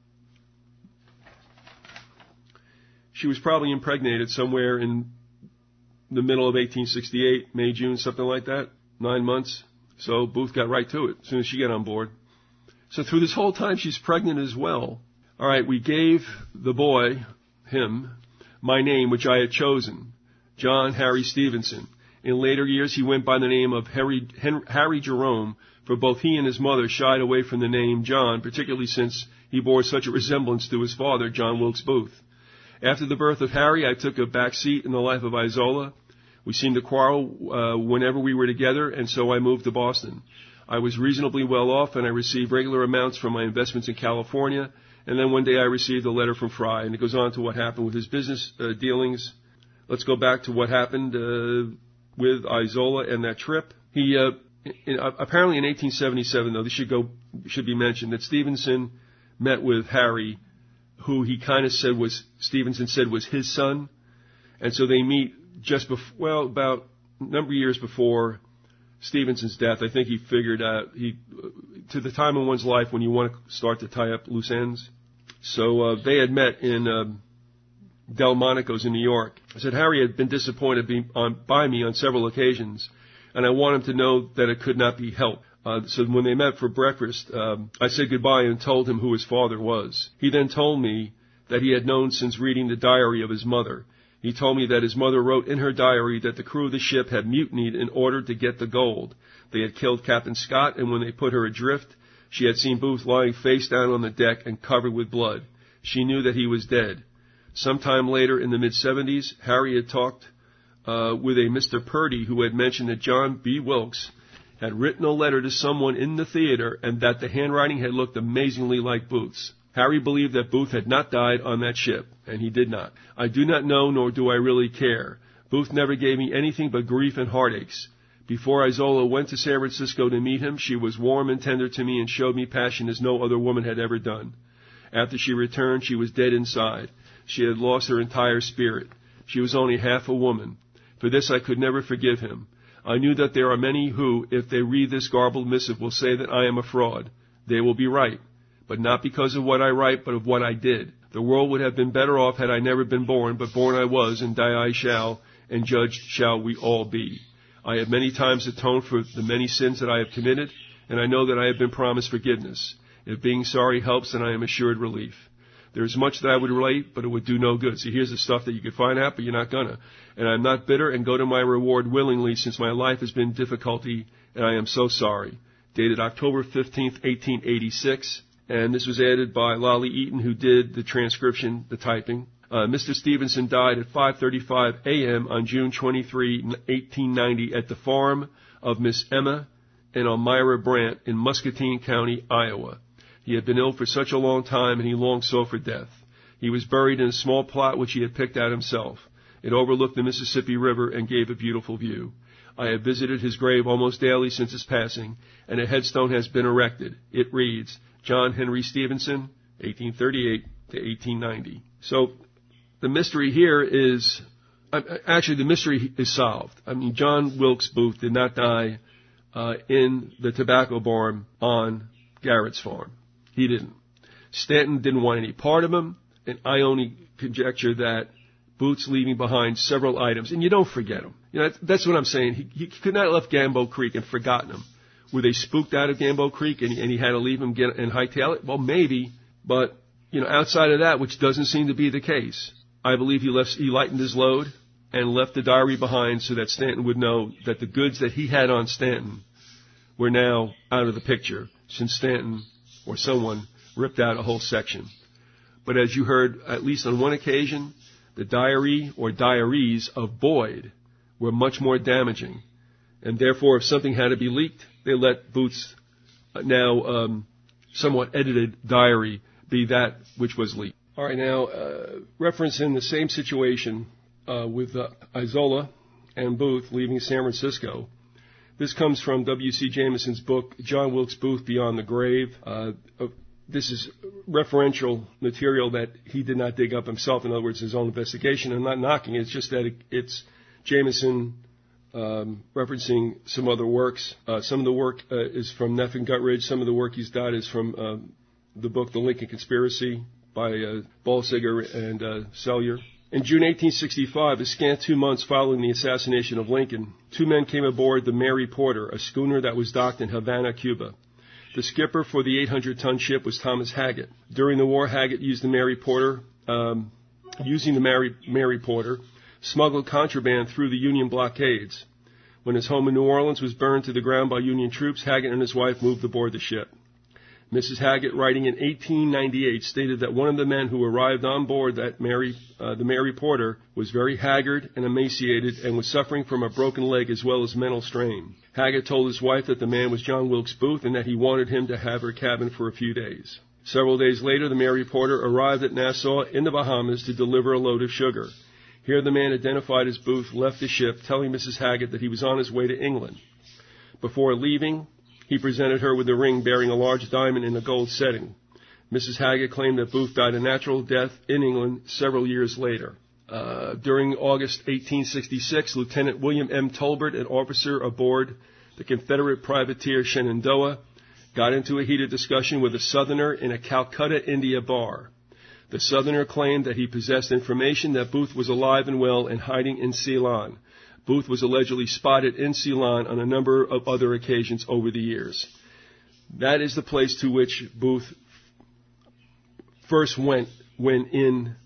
She was probably impregnated somewhere in the middle of 1868, May, June, something like that, 9 months. So Booth got right to it as soon as she got on board. So through this whole time, she's pregnant as well. All right, we gave the boy, him, my name, which I had chosen, John Harry Stevenson. In later years, he went by the name of Harry Jerome, for both he and his mother shied away from the name John, particularly since he bore such a resemblance to his father, John Wilkes Booth. After the birth of Harry, I took a back seat in the life of Isola. We seemed to quarrel whenever we were together, and so I moved to Boston. I was reasonably well off, and I received regular amounts from my investments in California. And then one day I received a letter from Fry, and it goes on to what happened with his business dealings. Let's go back to what happened with Isola and that trip. He apparently in 1877, though, this should be mentioned, that Stevenson met with Harry, who he kind of said Stevenson said was his son. And so they meet just before, about a number of years before Stevenson's death. I think he figured out, to the time in one's life when you want to start to tie up loose ends. So they had met in Delmonico's in New York. I said Harry had been disappointed by me on several occasions, and I want him to know that it could not be helped. So when they met for breakfast, I said goodbye and told him who his father was. He then told me that he had known since reading the diary of his mother. He told me that his mother wrote in her diary that the crew of the ship had mutinied in order to get the gold. They had killed Captain Scott, and when they put her adrift, she had seen Booth lying face down on the deck and covered with blood. She knew that he was dead. Sometime later, in the mid-70s, Harry had talked with a Mr. Purdy who had mentioned that John B. Wilkes had written a letter to someone in the theater and that the handwriting had looked amazingly like Booth's. Harry believed that Booth had not died on that ship, and he did not. I do not know, nor do I really care. Booth never gave me anything but grief and heartaches. Before Isola went to San Francisco to meet him, she was warm and tender to me and showed me passion as no other woman had ever done. After she returned, she was dead inside. She had lost her entire spirit. She was only half a woman. For this I could never forgive him. I knew that there are many who, if they read this garbled missive, will say that I am a fraud. They will be right. But not because of what I write, but of what I did. The world would have been better off had I never been born, but born I was, and die I shall, and judged shall we all be. I have many times atoned for the many sins that I have committed, and I know that I have been promised forgiveness. If being sorry helps, then I am assured relief. There is much that I would relate, but it would do no good. See, here's the stuff that you could find out, but you're not gonna. And I'm not bitter and go to my reward willingly, since my life has been difficulty, and I am so sorry. Dated October 15th, 1886. And this was added by Lolly Eaton, who did the transcription, the typing. Mr. Stevenson died at 5:35 a.m. on June 23, 1890, at the farm of Miss Emma and Elmira Brandt in Muscatine County, Iowa. He had been ill for such a long time, and he longed so for death. He was buried in a small plot which he had picked out himself. It overlooked the Mississippi River and gave a beautiful view. I have visited his grave almost daily since his passing, and a headstone has been erected. It reads, John Henry Stevenson, 1838 to 1890. So the mystery here is, actually the mystery is solved. I mean, John Wilkes Booth did not die in the tobacco barn on Garrett's farm. He didn't. Stanton didn't want any part of him, and I only conjecture that Booth's leaving behind several items, and you don't forget them. You know, that's what I'm saying. He could not have left Gamboa Creek and forgotten them. Were they spooked out of Gamboa Creek and he had to leave them and hightail it? Well, maybe, but, you know, outside of that, which doesn't seem to be the case, I believe he lightened his load and left the diary behind so that Stanton would know that the goods that he had on Stanton were now out of the picture, since Stanton or someone ripped out a whole section. But as you heard, at least on one occasion, the diary or diaries of Boyd were much more damaging. And therefore, if something had to be leaked, they let Booth's now somewhat edited diary be that which was leaked. All right, now, referencing the same situation with Isola and Booth leaving San Francisco. This comes from W.C. Jameson's book, John Wilkes Booth Beyond the Grave. This is referential material that he did not dig up himself. In other words, his own investigation. I'm not knocking it. It's just that it's Jameson referencing some other works. Some of the work is from Neff and Guttridge. Some of the work he's got is from the book The Lincoln Conspiracy by Balsiger and Sellier. In June 1865, a scant 2 months following the assassination of Lincoln, 2 men came aboard the Mary Porter, a schooner that was docked in Havana, Cuba. The skipper for the 800-ton ship was Thomas Haggett. During the war, Haggett using the Mary Porter, smuggled contraband through the Union blockades. When his home in New Orleans was burned to the ground by Union troops, Haggett and his wife moved aboard the ship. Mrs. Haggett, writing in 1898, stated that one of the men who arrived on board the Mary Porter was very haggard and emaciated and was suffering from a broken leg as well as mental strain. Haggett told his wife that the man was John Wilkes Booth and that he wanted him to have her cabin for a few days. Several days later, the Mary Porter arrived at Nassau in the Bahamas to deliver a load of sugar. Here the man identified as Booth left the ship, telling Mrs. Haggett that he was on his way to England. Before leaving, he presented her with a ring bearing a large diamond in a gold setting. Mrs. Haggett claimed that Booth died a natural death in England several years later. During August 1866, Lieutenant William M. Tolbert, an officer aboard the Confederate privateer Shenandoah, got into a heated discussion with a Southerner in a Calcutta, India bar. The Southerner claimed that he possessed information that Booth was alive and well and hiding in Ceylon. Booth was allegedly spotted in Ceylon on a number of other occasions over the years. That is the place to which Booth first went when in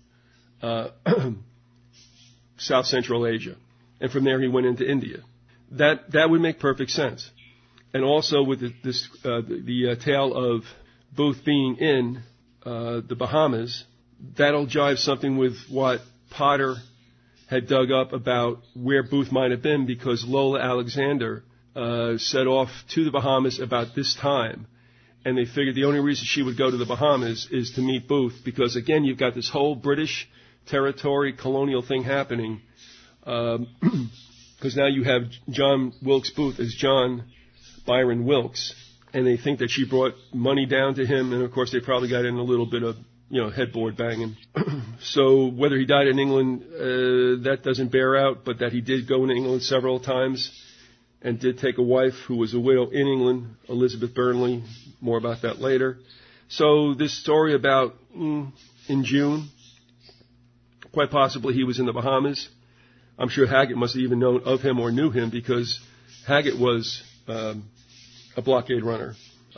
South Central Asia. And from there he went into India. That would make perfect sense. And also with the tale of Booth being in the Bahamas, that'll jive something with what Potter had dug up about where Booth might have been, because Lola Alexander set off to the Bahamas about this time, and they figured the only reason she would go to the Bahamas is to meet Booth, because again you've got this whole British territory colonial thing happening, because now you have John Wilkes Booth as John Byron Wilkes, and they think that she brought money down to him, and of course they probably got in a little bit of headboard banging. So whether he died in England, that doesn't bear out, but that he did go into England several times and did take a wife who was a widow in England, Elizabeth Burnley. More about that later. So this story about in June, quite possibly he was in the Bahamas. I'm sure Haggett must have even known of him or knew him, because Haggett was a blockade runner.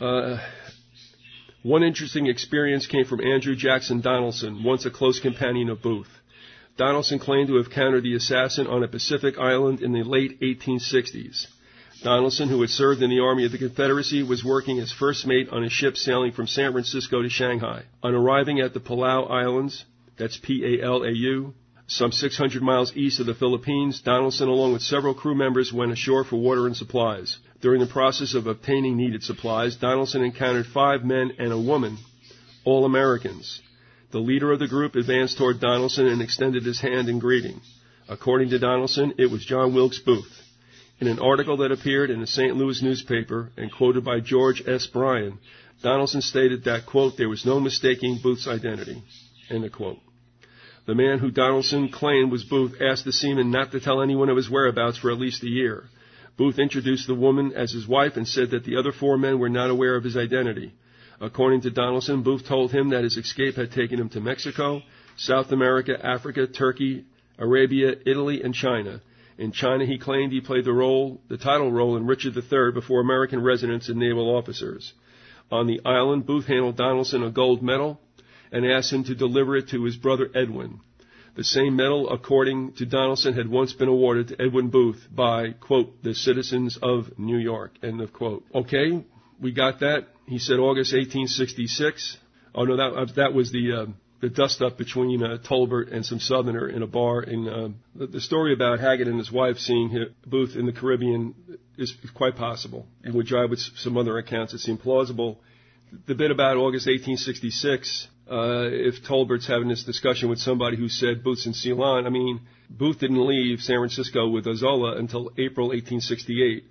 One interesting experience came from Andrew Jackson Donaldson, once a close companion of Booth. Donaldson claimed to have countered the assassin on a Pacific island in the late 1860s. Donaldson, who had served in the Army of the Confederacy, was working as first mate on a ship sailing from San Francisco to Shanghai. On arriving at the Palau Islands, that's P-A-L-A-U, some 600 miles east of the Philippines, Donaldson, along with several crew members, went ashore for water and supplies. During the process of obtaining needed supplies, Donaldson encountered 5 men and a woman, all Americans. The leader of the group advanced toward Donaldson and extended his hand in greeting. According to Donaldson, it was John Wilkes Booth. In an article that appeared in a St. Louis newspaper and quoted by George S. Bryan, Donaldson stated that, quote, there was no mistaking Booth's identity, end of quote. The man who Donaldson claimed was Booth asked the seaman not to tell anyone of his whereabouts for at least a year. Booth introduced the woman as his wife and said that the other 4 men were not aware of his identity. According to Donaldson, Booth told him that his escape had taken him to Mexico, South America, Africa, Turkey, Arabia, Italy, and China. In China, he claimed he played the title role in Richard III before American residents and naval officers. On the island, Booth handed Donaldson a gold medal and asked him to deliver it to his brother Edwin. The same medal, according to Donaldson, had once been awarded to Edwin Booth by, quote, the citizens of New York, end of quote. Okay, we got that. He said August 1866. Oh, no, that was the dust-up between Tolbert and some Southerner in a bar. The story about Haggett and his wife seeing Booth in the Caribbean is quite possible, and would jive with some other accounts that seem plausible. The bit about August 1866, if Tolbert's having this discussion with somebody who said Booth's in Ceylon, I mean, Booth didn't leave San Francisco with Azola until April 1868.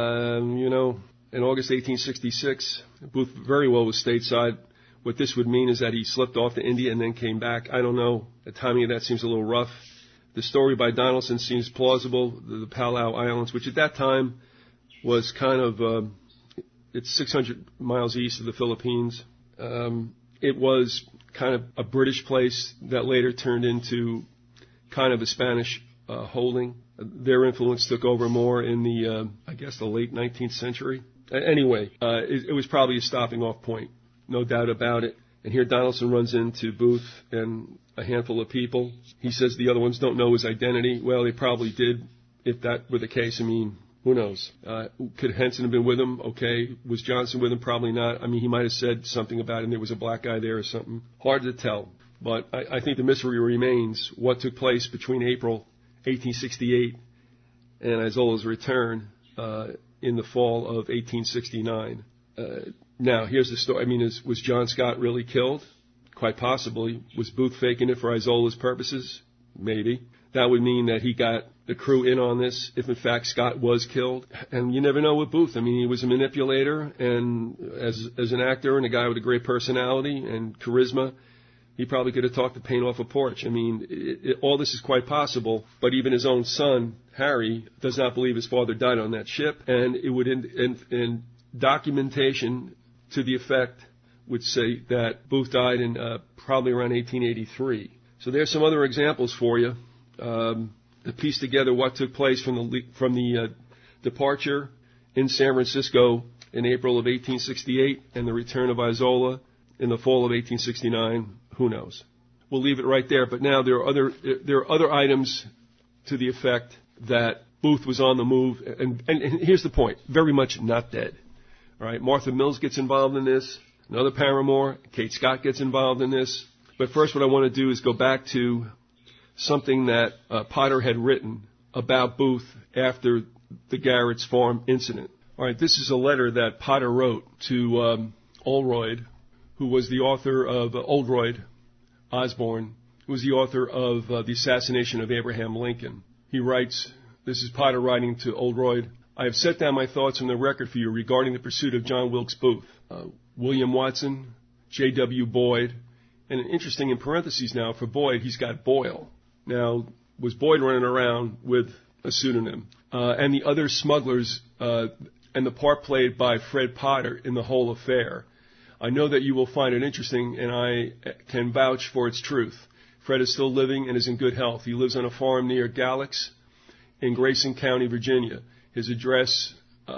In August 1866, Booth very well was stateside. What this would mean is that he slipped off to India and then came back. I don't know. The timing of that seems a little rough. The story by Donaldson seems plausible. The Palau Islands, which at that time was kind of, it's 600 miles east of the Philippines. It was kind of a British place that later turned into kind of a Spanish holding. Their influence took over more in the late 19th century. Anyway, it was probably a stopping off point, no doubt about it. And here Donaldson runs into Booth and a handful of people. He says the other ones don't know his identity. Well, they probably did, if that were the case. I mean, Who knows? Could Henson have been with him? Okay. Was Johnson with him? Probably not. I mean, he might have said something about him. There was a black guy there or something. Hard to tell. But I think the mystery remains what took place between April 1868 and Isola's return in the fall of 1869. Now, here's the story. I mean, was John Scott really killed? Quite possibly. Was Booth faking it for Isola's purposes? Maybe. That would mean that he got the crew in on this, if in fact Scott was killed. And you never know with Booth. I mean, he was a manipulator, and as an actor and a guy with a great personality and charisma, he probably could have talked the paint off a porch. I mean, all this is quite possible, but even his own son, Harry, does not believe his father died on that ship, and it would in documentation to the effect would say that Booth died in probably around 1883. So there's some other examples for you to piece together what took place from the departure in San Francisco in April of 1868 and the return of Isola in the fall of 1869. Who knows? We'll leave it right there. But now there are other items to the effect that Booth was on the move, and here's the point: very much not dead. All right, Martha Mills gets involved in this. Another paramour, Kate Scott, gets involved in this. But first, what I want to do is go back to something that Potter had written about Booth after the Garrett's Farm incident. All right, this is a letter that Potter wrote to Oldroyd, who was the author of Oldroyd Osborne, who was the author of the assassination of Abraham Lincoln. He writes, this is Potter writing to Oldroyd, I have set down my thoughts on the record for you regarding the pursuit of John Wilkes Booth, William Watson, J.W. Boyd, and interesting in parentheses now, for Boyd, he's got Boyle. Now, was Boyd running around with a pseudonym? And the other smugglers and the part played by Fred Potter in the whole affair. I know that you will find it interesting, and I can vouch for its truth. Fred is still living and is in good health. He lives on a farm near Galax in Grayson County, Virginia. His address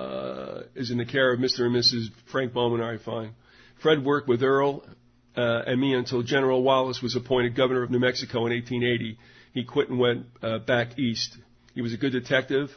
is in the care of Mr. and Mrs. Frank Bowman, I find. Fred worked with Earl and me until General Wallace was appointed governor of New Mexico in 1880. He quit and went back east. He was a good detective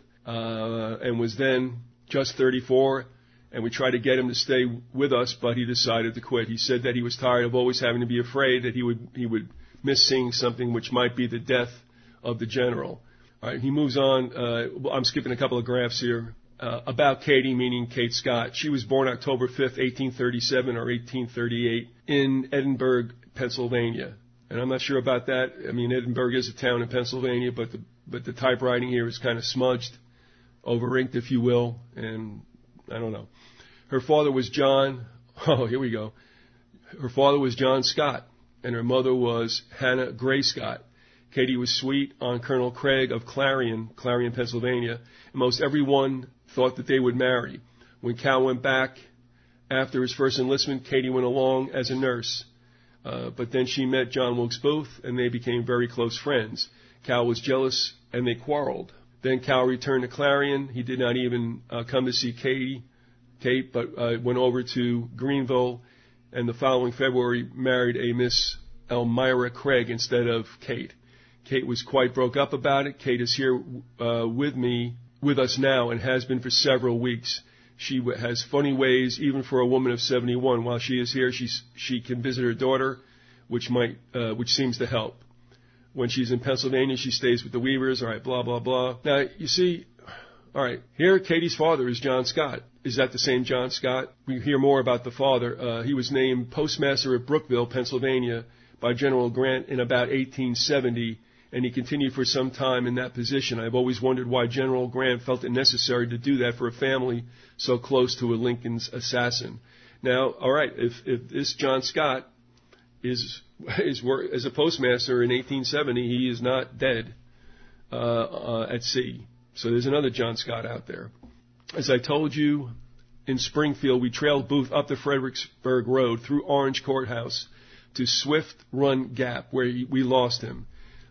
and was then just 34, and we tried to get him to stay with us, but he decided to quit. He said that he was tired of always having to be afraid that he would miss seeing something which might be the death of the general. All right, he moves on. I'm skipping a couple of graphs here. About Katie, meaning Kate Scott. She was born October 5th, 1837 or 1838 in Edinburgh, Pennsylvania. And I'm not sure about that. I mean, Edinburgh is a town in Pennsylvania, but the typewriting here is kind of smudged, over-inked, if you will, and I don't know. Her father was John. Oh, here we go. Her father was John Scott, and her mother was Hannah Gray Scott. Katie was sweet on Colonel Craig of Clarion, Pennsylvania, and most everyone thought that they would marry. When Cal went back after his first enlistment, Katie went along as a nurse. But then she met John Wilkes Booth, and they became very close friends. Cal was jealous, and they quarreled. Then Cal returned to Clarion. He did not even come to see Kate, but went over to Greenville, and the following February married a Miss Elmira Craig instead of Kate. Kate was quite broke up about it. Kate is here with us now, and has been for several weeks. She has funny ways, even for a woman of 71. While she is here, she can visit her daughter, which seems to help. When she's in Pennsylvania, she stays with the Weavers. All right, blah, blah, blah. Now, you see, all right, here Katie's father is John Scott. Is that the same John Scott? We hear more about the father. He was named postmaster at Brookville, Pennsylvania, by General Grant in about 1870, and he continued for some time in that position. I've always wondered why General Grant felt it necessary to do that for a family so close to a Lincoln's assassin. Now, all right, if this John Scott is as a postmaster in 1870, he is not dead at sea. So there's another John Scott out there. As I told you, in Springfield, we trailed Booth up the Fredericksburg Road through Orange Courthouse to Swift Run Gap, where we lost him.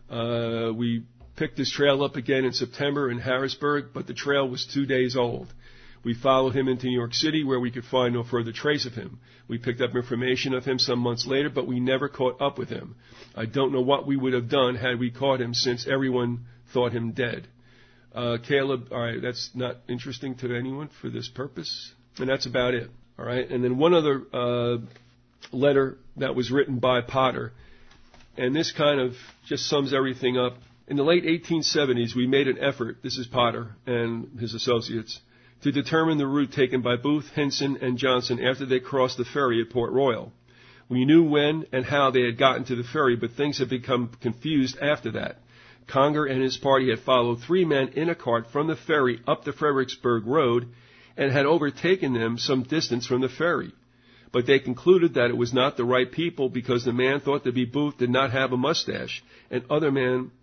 We picked his trail up again in September in Harrisburg, but the trail was 2 days old. We followed him into New York City, where we could find no further trace of him. We picked up information of him some months later, but we never caught up with him. I don't know what we would have done had we caught him, since everyone thought him dead. Caleb, all right, that's not interesting to anyone for this purpose. And that's about it. All right. And then one other letter that was written by Potter, and this kind of just sums everything up. In the late 1870s, we made an effort, this is Potter and his associates, to determine the route taken by Booth, Henson, and Johnson after they crossed the ferry at Port Royal. We knew when and how they had gotten to the ferry, but things had become confused after that. Conger and his party had followed 3 men in a cart from the ferry up the Fredericksburg Road and had overtaken them some distance from the ferry. But they concluded that it was not the right people because the man thought to be Booth did not have a mustache, and the other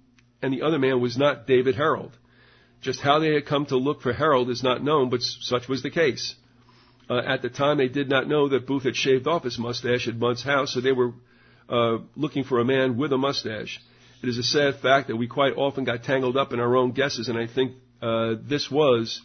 man was not David Herold. Just how they had come to look for Herold is not known, but such was the case. At the time, they did not know that Booth had shaved off his mustache at Mudd's house, so they were looking for a man with a mustache. It is a sad fact that we quite often got tangled up in our own guesses, and I think this was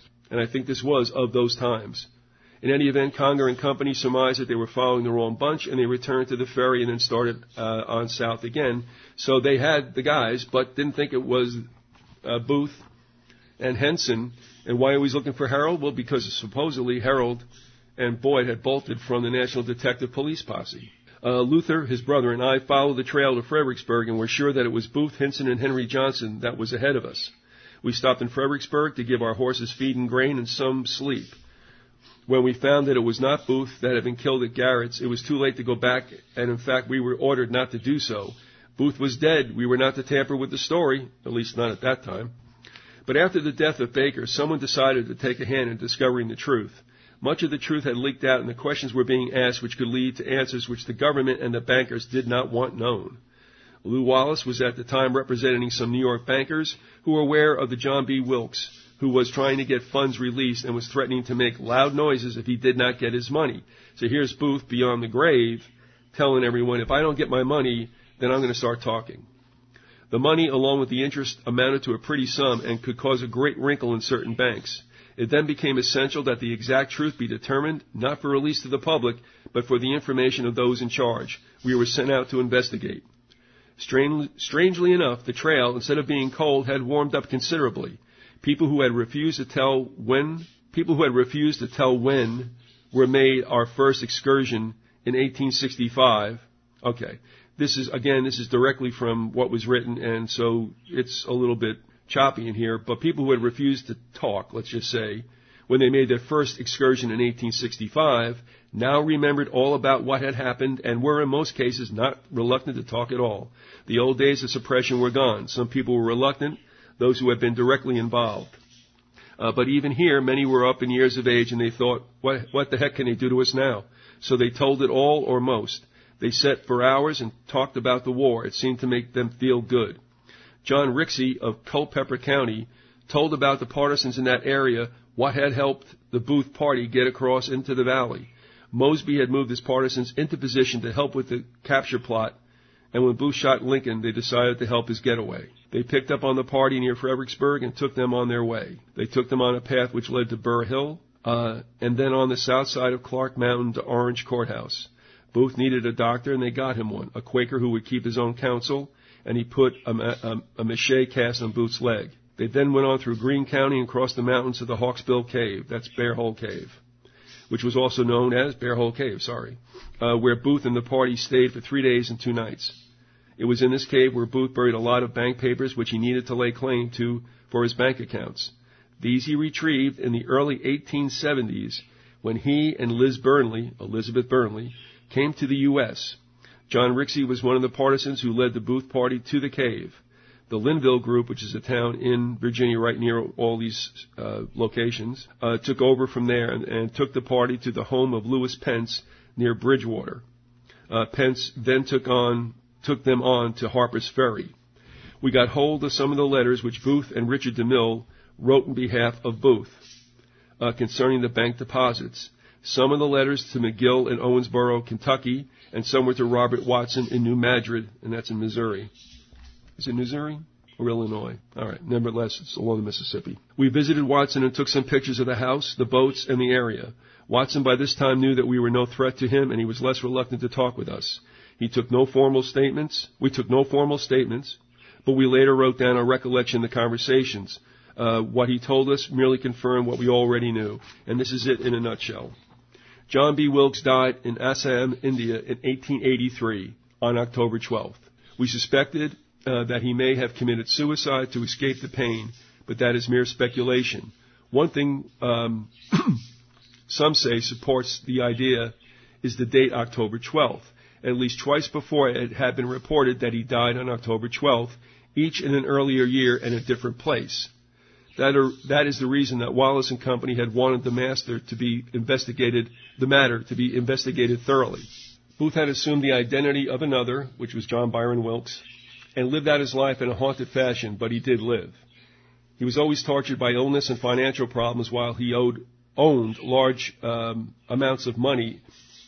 of those times. In any event, Conger and company surmised that they were following the wrong bunch, and they returned to the ferry and then started on south again. So they had the guys, but didn't think it was Booth and Henson. And why are we looking for Herold? Well, because supposedly Herold and Boyd had bolted from the National Detective Police Posse. Luther, his brother, and I followed the trail to Fredericksburg and were sure that it was Booth, Henson, and Henry Johnson that was ahead of us. We stopped in Fredericksburg to give our horses feed and grain and some sleep. When we found that it was not Booth that had been killed at Garrett's, it was too late to go back, and in fact we were ordered not to do so. Booth was dead. We were not to tamper with the story, at least not at that time. But after the death of Baker, someone decided to take a hand in discovering the truth. Much of the truth had leaked out, and the questions were being asked which could lead to answers which the government and the bankers did not want known. Lew Wallace was at the time representing some New York bankers who were aware of the John B. Wilkes, who was trying to get funds released and was threatening to make loud noises if he did not get his money. So here's Booth beyond the grave telling everyone, if I don't get my money, then I'm going to start talking. The money, along with the interest, amounted to a pretty sum and could cause a great wrinkle in certain banks. It then became essential that the exact truth be determined, not for release to the public, but for the information of those in charge. We were sent out to investigate. Strangely enough, the trail, instead of being cold, had warmed up considerably. People who had refused to tell when were made our first excursion in 1865. Okay. This is directly from what was written, and so it's a little bit choppy in here, but people who had refused to talk, let's just say, when they made their first excursion in 1865, now remembered all about what had happened and were in most cases not reluctant to talk at all. The old days of suppression were gone. Some people were reluctant, those who had been directly involved. But even here, many were up in years of age, and they thought, what the heck can they do to us now? So they told it all or most. They sat for hours and talked about the war. It seemed to make them feel good. John Rixey of Culpeper County told about the partisans in that area what had helped the Booth party get across into the valley. Mosby had moved his partisans into position to help with the capture plot, and when Booth shot Lincoln, they decided to help his getaway. They picked up on the party near Fredericksburg and took them on their way. They took them on a path which led to Burr Hill, and then on the south side of Clark Mountain to Orange Courthouse. Booth needed a doctor, and they got him one, a Quaker who would keep his own counsel, and he put a mache cast on Booth's leg. They then went on through Greene County and crossed the mountains to the Hawksbill Cave, that's Bear Hole Cave, which was also known as Bear Hole Cave, where Booth and the party stayed for 3 days and 2 nights. It was in this cave where Booth buried a lot of bank papers which he needed to lay claim to for his bank accounts. These he retrieved in the early 1870s when he and Elizabeth Burnley, came to the U.S. John Rixey was one of the partisans who led the Booth party to the cave. The Linville Group, which is a town in Virginia right near all these locations, took over from there and took the party to the home of Lewis Pence near Bridgewater. Pence then took them on to Harper's Ferry. We got hold of some of the letters which Booth and Richard DeMille wrote in behalf of Booth concerning the bank deposits. Some of the letters to McGill in Owensboro, Kentucky, and some were to Robert Watson in New Madrid, and that's in Missouri. Is it Missouri or Illinois? All right. Nevertheless, it's along the Mississippi. We visited Watson and took some pictures of the house, the boats, and the area. Watson by this time knew that we were no threat to him, and he was less reluctant to talk with us. We took no formal statements, but we later wrote down our recollection of the conversations. What he told us merely confirmed what we already knew. And this is it in a nutshell. John B. Wilkes died in Assam, India in 1883 on October 12th. We suspected that he may have committed suicide to escape the pain, but that is mere speculation. One thing some say supports the idea is the date October 12th. At least twice before it had been reported that he died on October 12th, each in an earlier year and a different place. That is the reason that Wallace and Company had wanted the matter to be investigated thoroughly. Booth had assumed the identity of another, which was John Byron Wilkes, and lived out his life in a haunted fashion, but he did live. He was always tortured by illness and financial problems while he owned large amounts of money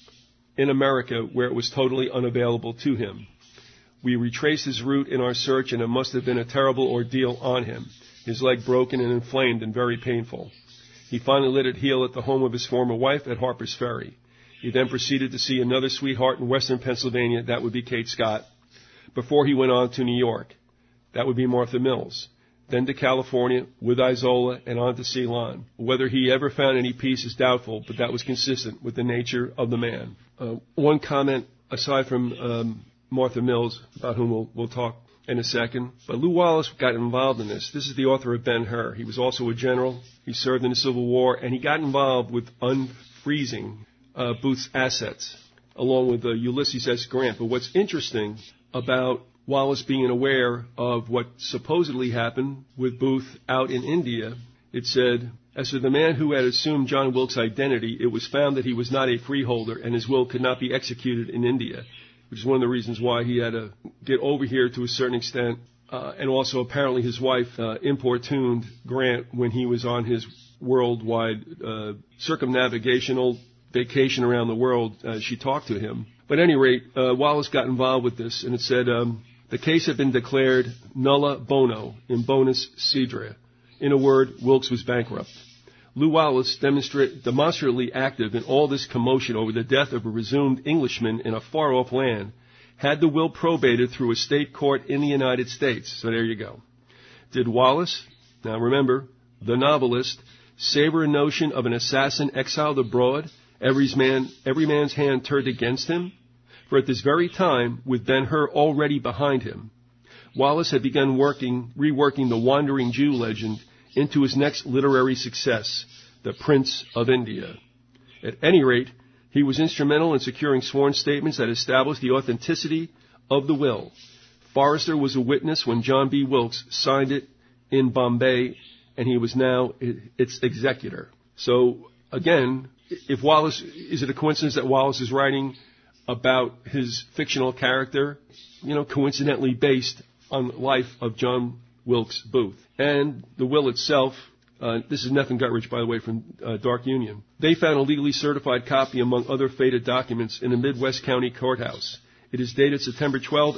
in America where it was totally unavailable to him. We retraced his route in our search, and it must have been a terrible ordeal on him, his leg broken and inflamed and very painful. He finally let it heal at the home of his former wife at Harper's Ferry. He then proceeded to see another sweetheart in western Pennsylvania, that would be Kate Scott, before he went on to New York. That would be Martha Mills. Then to California with Isola and on to Ceylon. Whether he ever found any peace is doubtful, but that was consistent with the nature of the man. One comment, aside from Martha Mills, about whom we'll talk in a second, but Lew Wallace got involved in this. This is the author of Ben-Hur. He was also a general. He served in the Civil War, and he got involved with unfreezing Booth's assets, along with Ulysses S. Grant. But what's interesting about Wallace being aware of what supposedly happened with Booth out in India, it said, as for the man who had assumed John Wilkes' identity, it was found that he was not a freeholder and his will could not be executed in India, which is one of the reasons why he had to get over here to a certain extent. And also apparently his wife importuned Grant when he was on his worldwide circumnavigational vacation around the world. She talked to him. But at any rate, Wallace got involved with this, and it said the case had been declared nulla bono in bonus sidere. In a word, Wilkes was bankrupt. Lew Wallace, demonstrably active in all this commotion over the death of a presumed Englishman in a far-off land, had the will probated through a state court in the United States. So there you go. Did Wallace, now remember, the novelist, savor a notion of an assassin exiled abroad, every man's hand turned against him? For at this very time, with Ben-Hur already behind him, Wallace had begun reworking the Wandering Jew legend into his next literary success, The Prince of India. At any rate, he was instrumental in securing sworn statements that established the authenticity of the will. Forrester was a witness when John B. Wilkes signed it in Bombay, and he was now its executor. So, again, is it a coincidence that Wallace is writing about his fictional character, coincidentally based on the life of John Wilkes Booth? And the will itself, this is Nathan Guttridge, by the way, from Dark Union. They found a legally certified copy among other faded documents in a Midwest County courthouse. It is dated September 12,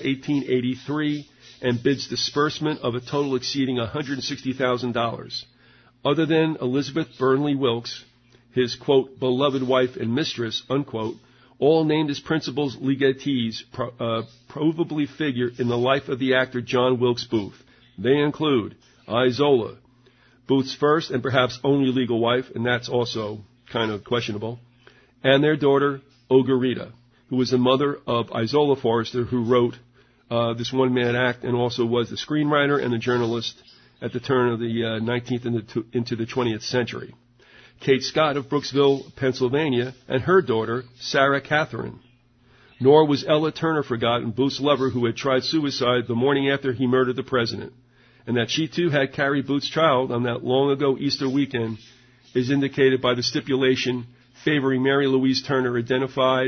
1883, and bids disbursement of a total exceeding $160,000. Other than Elizabeth Burnley Wilkes, his, quote, beloved wife and mistress, unquote, all named as principals legatees provably figure in the life of the actor John Wilkes Booth. They include Isola, Booth's first and perhaps only legal wife, and that's also kind of questionable, and their daughter, Ogarita, who was the mother of Isola Forrester, who wrote this one-man act and also was the screenwriter and the journalist at the turn of the 19th into the 20th century. Kate Scott of Brooksville, Pennsylvania, and her daughter, Sarah Catherine. Nor was Ella Turner forgotten, Booth's lover, who had tried suicide the morning after he murdered the president. And that she, too, had carried Booth's child on that long-ago Easter weekend is indicated by the stipulation favoring Mary Louise Turner, identified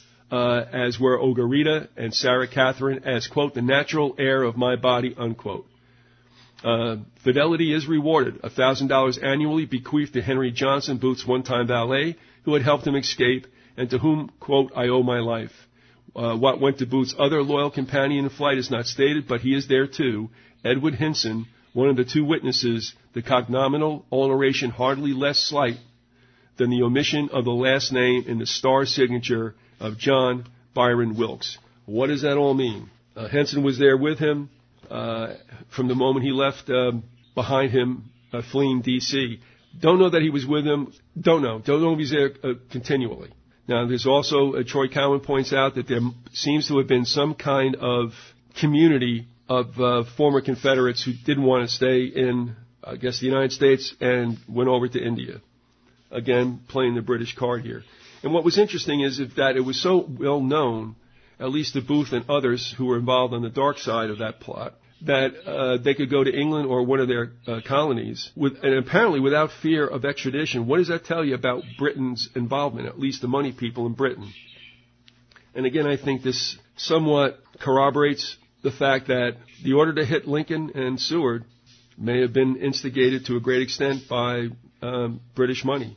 as were Ogarita and Sarah Catherine as, quote, the natural heir of my body, unquote. Fidelity is rewarded. $1,000 annually bequeathed to Henry Johnson, Booth's one-time valet, who had helped him escape, and to whom, quote, I owe my life. What went to Booth's other loyal companion in flight is not stated, but he is there too. Edward Hinson, one of the two witnesses, the cognominal alteration hardly less slight than the omission of the last name in the star signature of John Byron Wilkes. What does that all mean? Henson was there with him from the moment he left behind him fleeing D.C. Don't know that he was with them. Don't know if he's there continually. Now, there's also, Troy Cowan points out that there seems to have been some kind of community of former Confederates who didn't want to stay in, I guess, the United States and went over to India. Again, playing the British card here. And what was interesting is that it was so well known, at least to Booth and others who were involved on the dark side of that plot, that they could go to England or one of their colonies, and apparently without fear of extradition. What does that tell you about Britain's involvement, at least the money people in Britain? And again, I think this somewhat corroborates the fact that the order to hit Lincoln and Seward may have been instigated to a great extent by British money.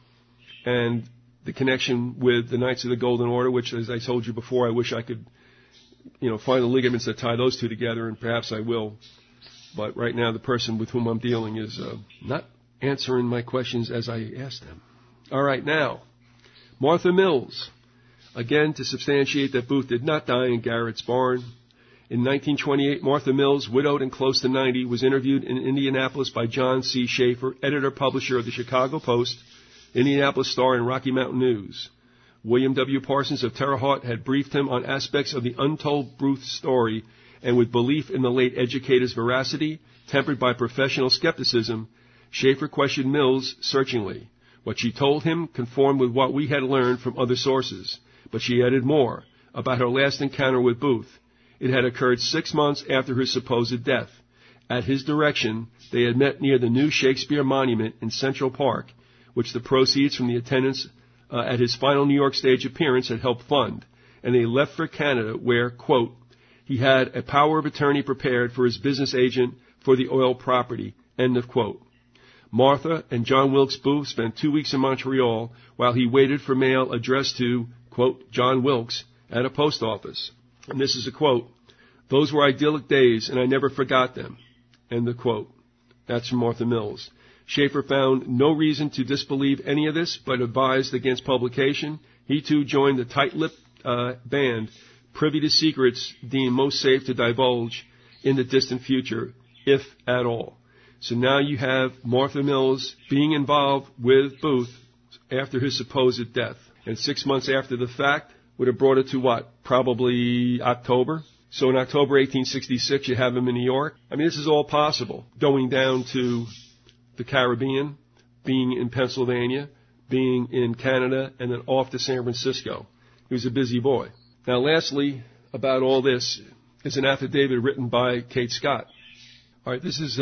And the connection with the Knights of the Golden Order, which, as I told you before, I wish I could, find the ligaments that tie those two together, and perhaps I will. But right now, the person with whom I'm dealing is not answering my questions as I asked them. All right, now, Martha Mills. Again, to substantiate that Booth did not die in Garrett's barn. In 1928, Martha Mills, widowed and close to 90, was interviewed in Indianapolis by John C. Schaefer, editor-publisher of the Chicago Post, Indianapolis Star, and Rocky Mountain News. William W. Parsons of Terre Haute had briefed him on aspects of the untold Booth story, and with belief in the late educator's veracity, tempered by professional skepticism, Schaefer questioned Mills searchingly. What she told him conformed with what we had learned from other sources, but she added more about her last encounter with Booth. It had occurred 6 months after his supposed death. At his direction, they had met near the new Shakespeare Monument in Central Park, which the proceeds from the attendance at his final New York stage appearance had helped fund, and they left for Canada where, quote, he had a power of attorney prepared for his business agent for the oil property, end of quote. Martha and John Wilkes Booth spent 2 weeks in Montreal while he waited for mail addressed to, quote, John Wilkes at a post office. And this is a quote, those were idyllic days, and I never forgot them, end of quote. That's from Martha Mills. Schaefer found no reason to disbelieve any of this, but advised against publication. He, too, joined the tight-lipped band, privy to secrets deemed most safe to divulge in the distant future, if at all. So now you have Martha Mills being involved with Booth after his supposed death. And 6 months after the fact would have brought it to what? Probably October. So in October 1866, you have him in New York. I mean, this is all possible. Going down to the Caribbean, being in Pennsylvania, being in Canada, and then off to San Francisco. He was a busy boy. Now, lastly, about all this is an affidavit written by Kate Scott. All right, this is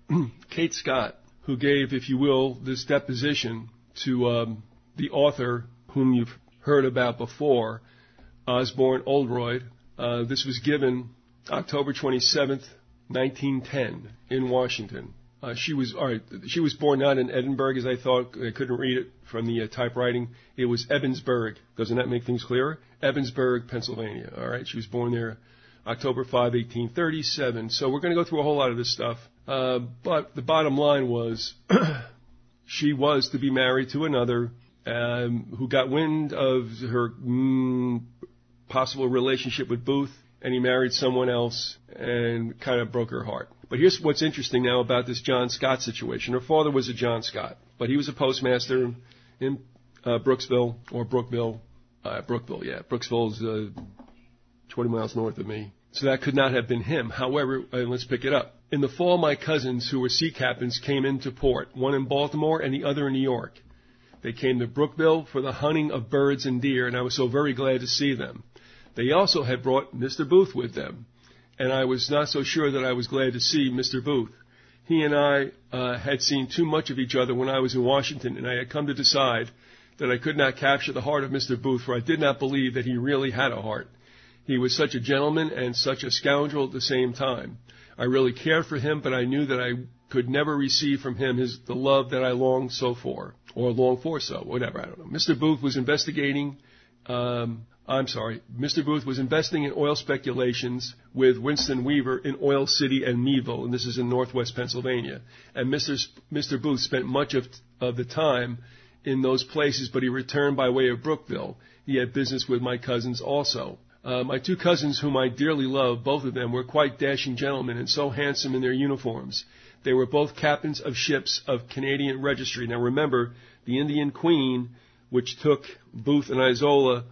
Kate Scott, who gave, if you will, this deposition to the author whom you've heard about before, Osborne Oldroyd. This was given October 27th, 1910, in Washington. She was born not in Edinburgh, as I thought. I couldn't read it from the typewriting. It was Ebensburg. Doesn't that make things clearer? Ebensburg, Pennsylvania. All right, she was born there October 5, 1837. So we're going to go through a whole lot of this stuff. But the bottom line was she was to be married to another who got wind of her possible relationship with Booth, and he married someone else and kind of broke her heart. But here's what's interesting now about this John Scott situation. Her father was a John Scott, but he was a postmaster in Brooksville, or Brookville. Brookville, yeah. Brooksville is 20 miles north of me. So that could not have been him. However, let's pick it up. In the fall, my cousins, who were sea captains, came into port, one in Baltimore and the other in New York. They came to Brookville for the hunting of birds and deer, and I was so very glad to see them. They also had brought Mr. Booth with them, and I was not so sure that I was glad to see Mr. Booth. He and I had seen too much of each other when I was in Washington, and I had come to decide that I could not capture the heart of Mr. Booth, for I did not believe that he really had a heart. He was such a gentleman and such a scoundrel at the same time. I really cared for him, but I knew that I could never receive from him the love that I longed so for, or long for so, whatever, I don't know. Mr. Booth was Mr. Booth was investing in oil speculations with Winston Weaver in Oil City and Meadville, and this is in northwest Pennsylvania. And Mr. Booth spent much of the time in those places, but he returned by way of Brookville. He had business with my cousins also. My two cousins, whom I dearly loved, both of them, were quite dashing gentlemen and so handsome in their uniforms. They were both captains of ships of Canadian registry. Now remember, the Indian Queen, which took Booth and Isola,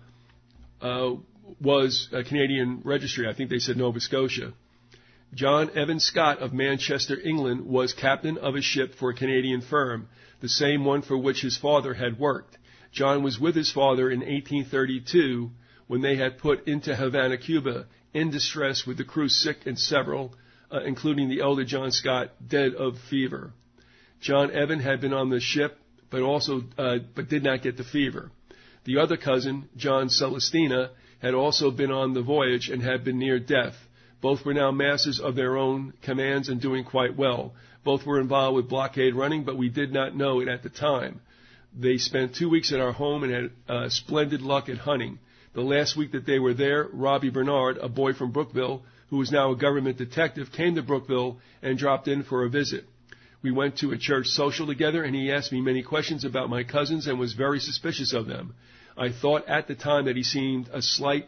was a Canadian registry. I think they said Nova Scotia. John Evan Scott of Manchester, England, was captain of a ship for a Canadian firm, the same one for which his father had worked. John was with his father in 1832 when they had put into Havana, Cuba, in distress with the crew sick and several, including the elder John Scott, dead of fever. John Evan had been on the ship, but did not get the fever. The other cousin, John Celestina, had also been on the voyage and had been near death. Both were now masters of their own commands and doing quite well. Both were involved with blockade running, but we did not know it at the time. They spent 2 weeks at our home and had splendid luck at hunting. The last week that they were there, Robbie Bernard, a boy from Brookville, who was now a government detective, came to Brookville and dropped in for a visit. We went to a church social together, and he asked me many questions about my cousins and was very suspicious of them. I thought at the time that he seemed a sly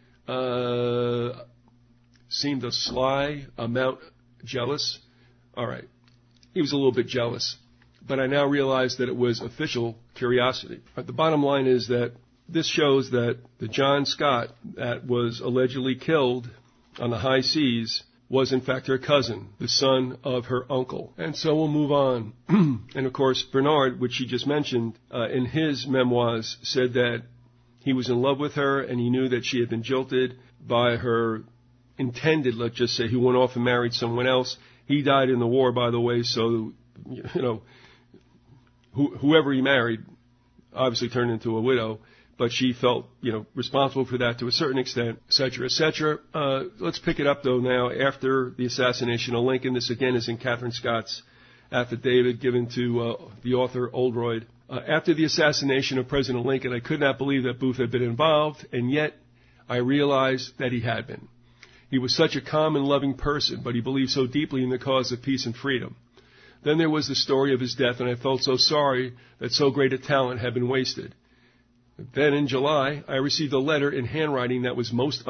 amount jealous. All right. He was a little bit jealous. But I now realize that it was official curiosity. But the bottom line is that this shows that the John Scott that was allegedly killed on the high seas was in fact her cousin, the son of her uncle. And so we'll move on. And of course, Bernard, which she just mentioned, in his memoirs said that he was in love with her and he knew that she had been jilted by her intended, let's just say, who went off and married someone else. He died in the war, by the way, so, whoever he married obviously turned into a widow, but she felt, responsible for that to a certain extent, et cetera, et cetera. Let's pick it up, though, now after the assassination of Lincoln. This, again, is in Catherine Scott's affidavit given to the author, Oldroyd. After the assassination of President Lincoln, I could not believe that Booth had been involved, and yet I realized that he had been. He was such a calm and loving person, but he believed so deeply in the cause of peace and freedom. Then there was the story of his death, and I felt so sorry that so great a talent had been wasted. Then in July, I received a letter in handwriting that was most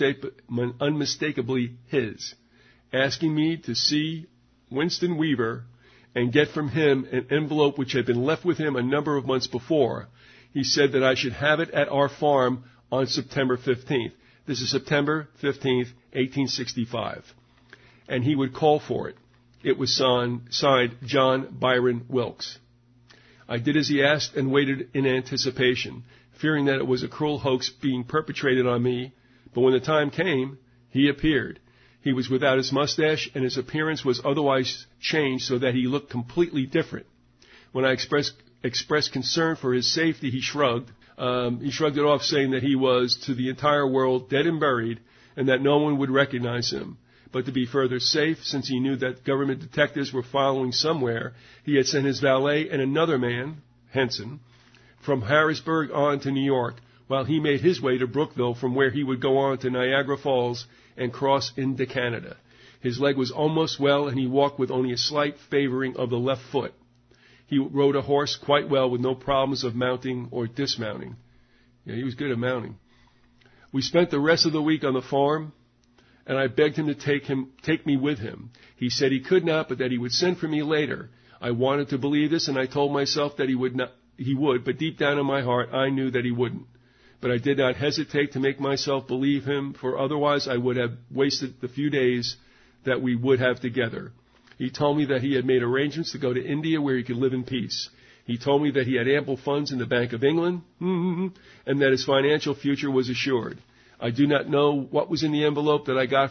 unmistakably his, asking me to see Winston Weaver and get from him an envelope which had been left with him a number of months before. He said that I should have it at our farm on September 15th. This is September 15th, 1865. And he would call for it. It was signed John Byron Wilkes. I did as he asked and waited in anticipation, fearing that it was a cruel hoax being perpetrated on me. But when the time came, he appeared. He was without his mustache, and his appearance was otherwise changed so that he looked completely different. When I expressed concern for his safety, he shrugged. He shrugged it off, saying that he was to the entire world dead and buried, and that no one would recognize him. But to be further safe, since he knew that government detectives were following somewhere, he had sent his valet and another man, Henson, from Harrisburg on to New York, while he made his way to Brookville, from where he would go on to Niagara Falls and cross into Canada. His leg was almost well, and he walked with only a slight favoring of the left foot. He rode a horse quite well with no problems of mounting or dismounting. Yeah, he was good at mounting. We spent the rest of the week on the farm, and I begged him to take me with him. He said he could not, but that he would send for me later. I wanted to believe this, and I told myself that he would, but deep down in my heart, I knew that he wouldn't. But I did not hesitate to make myself believe him, for otherwise I would have wasted the few days that we would have together. He told me that he had made arrangements to go to India where he could live in peace. He told me that he had ample funds in the Bank of England, and that his financial future was assured. I do not know what was in the envelope that I got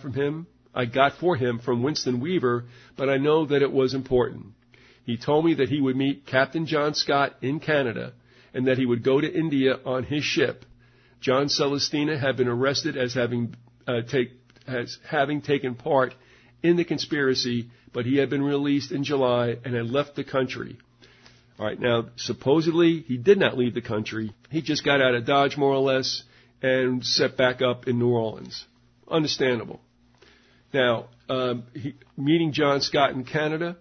for him from Winston Weaver, but I know that it was important. He told me that he would meet Captain John Scott in Canada, and that he would go to India on his ship. John Celestina had been arrested as having taken part in the conspiracy, but he had been released in July and had left the country. All right, now, supposedly he did not leave the country. He just got out of Dodge, more or less, and set back up in New Orleans. Understandable. Now, meeting John Scott in Canada,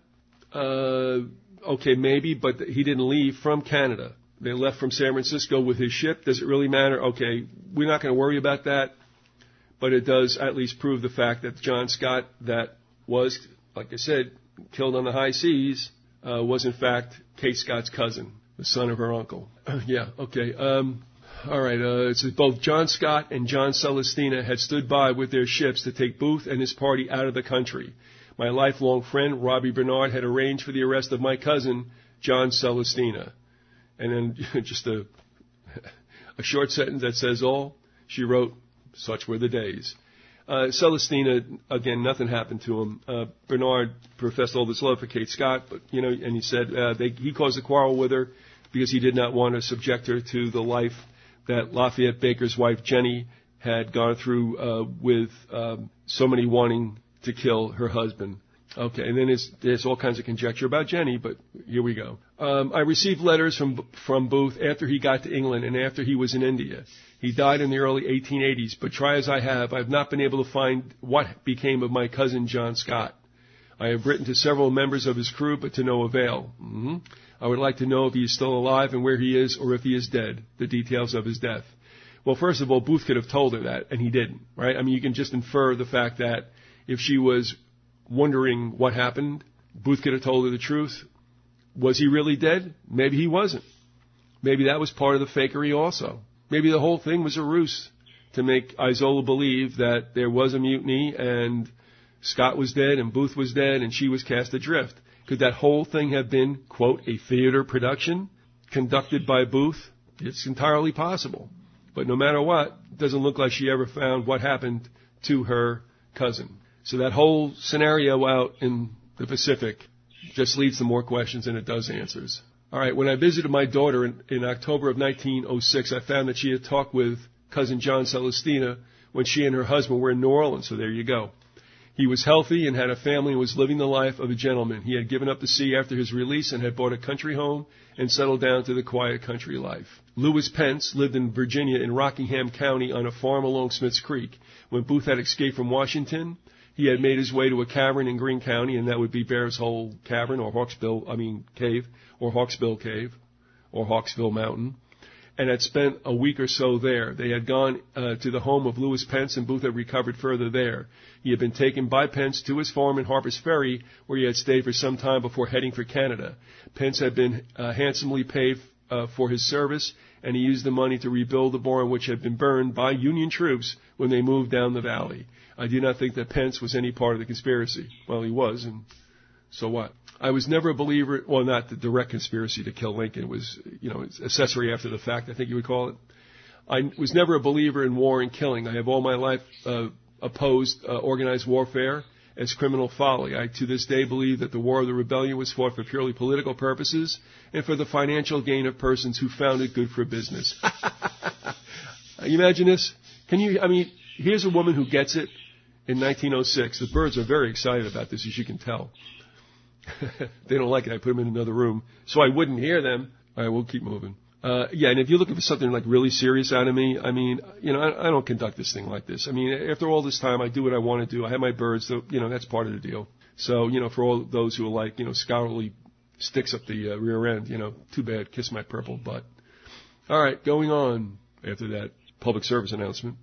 okay, maybe, but he didn't leave from Canada. They left from San Francisco with his ship. Does it really matter? Okay, we're not going to worry about that, but it does at least prove the fact that John Scott, that was, like I said, killed on the high seas, was in fact Kate Scott's cousin, the son of her uncle. Yeah, okay. All right, it says both John Scott and John Celestina had stood by with their ships to take Booth and his party out of the country. My lifelong friend, Robbie Bernard, had arranged for the arrest of my cousin, John Celestina. And then just a short sentence that says all. She wrote, such were the days. Celestina, again, nothing happened to him. Bernard professed all this love for Kate Scott, but, and he said he caused a quarrel with her because he did not want to subject her to the life that Lafayette Baker's wife, Jenny, had gone through with so many wanting to kill her husband. Okay, and then there's all kinds of conjecture about Jenny, but here we go. I received letters from Booth after he got to England and after he was in India. He died in the early 1880s, but try as I have not been able to find what became of my cousin John Scott. I have written to several members of his crew, but to no avail. I would like to know if he is still alive and where he is, or if he is dead, the details of his death. Well, first of all, Booth could have told her that, and he didn't, right? I mean, you can just infer the fact that if she was wondering what happened, Booth could have told her the truth. Was he really dead? Maybe he wasn't. Maybe that was part of the fakery also. Maybe the whole thing was a ruse to make Isola believe that there was a mutiny and Scott was dead and Booth was dead and she was cast adrift. Could that whole thing have been, quote, a theater production conducted by Booth? It's entirely possible. But no matter what, it doesn't look like she ever found what happened to her cousin. So that whole scenario out in the Pacific just leads to more questions than it does answers. All right, when I visited my daughter in October of 1906, I found that she had talked with cousin John Celestina when she and her husband were in New Orleans, so there you go. He was healthy and had a family and was living the life of a gentleman. He had given up the sea after his release and had bought a country home and settled down to the quiet country life. Lewis Pence lived in Virginia in Rockingham County on a farm along Smith's Creek. When Booth had escaped from Washington, he had made his way to a cavern in Greene County, and that would be Bear's Hole Cavern, or Cave, or Hawksbill Cave, or Hawksbill Mountain, and had spent a week or so there. They had gone to the home of Lewis Pence, and Booth had recovered further there. He had been taken by Pence to his farm in Harper's Ferry, where he had stayed for some time before heading for Canada. Pence had been handsomely paid for his service, and he used the money to rebuild the barn which had been burned by Union troops when they moved down the valley. I do not think that Pence was any part of the conspiracy. Well, he was, and so what? I was never a believer, well, not the direct conspiracy to kill Lincoln. It was, it's accessory after the fact, I think you would call it. I was never a believer in war and killing. I have all my life opposed organized warfare as criminal folly. I, to this day, believe that the War of the Rebellion was fought for purely political purposes and for the financial gain of persons who found it good for business. You imagine this? Here's a woman who gets it in 1906. The birds are very excited about this, as you can tell. They don't like it. I put them in another room so I wouldn't hear them. All right, we'll keep moving. And if you're looking for something like really serious out of me, I don't conduct this thing like this. After all this time, I do what I want to do. I have my birds, so, that's part of the deal. So, for all those who are like, scholarly sticks up the rear end, too bad, kiss my purple butt. All right, going on after that public service announcement.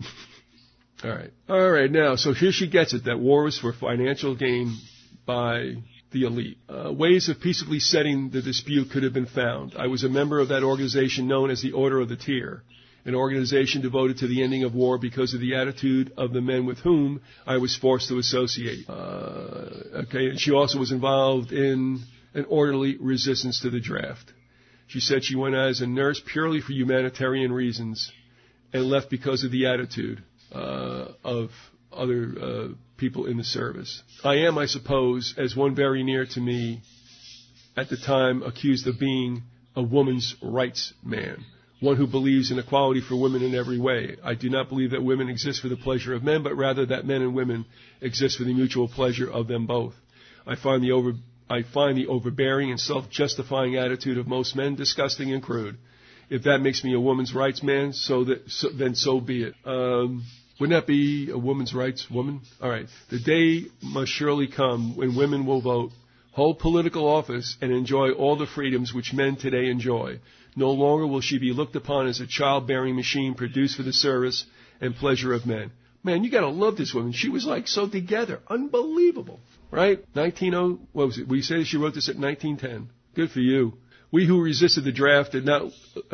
All right, now, so here she gets it, that war was for financial gain by the elite. Ways of peaceably settling the dispute could have been found. I was a member of that organization known as the Order of the Tear, an organization devoted to the ending of war because of the attitude of the men with whom I was forced to associate. And she also was involved in an orderly resistance to the draft. She said she went as a nurse purely for humanitarian reasons and left because of the attitude of other people in the service. I am, I suppose, as one very near to me at the time, accused of being a woman's rights man, one who believes in equality for women in every way. I do not believe that women exist for the pleasure of men, but rather that men and women exist for the mutual pleasure of them both. I find the overbearing and self-justifying attitude of most men disgusting and crude. If that makes me a woman's rights man, then so be it. Wouldn't that be a woman's rights woman? All right. The day must surely come when women will vote, hold political office, and enjoy all the freedoms which men today enjoy. No longer will she be looked upon as a childbearing machine produced for the service and pleasure of men. Man, you got to love this woman. She was like so together. Unbelievable. Right? What was it? We say she wrote this at 1910. Good for you. We who resisted the draft did not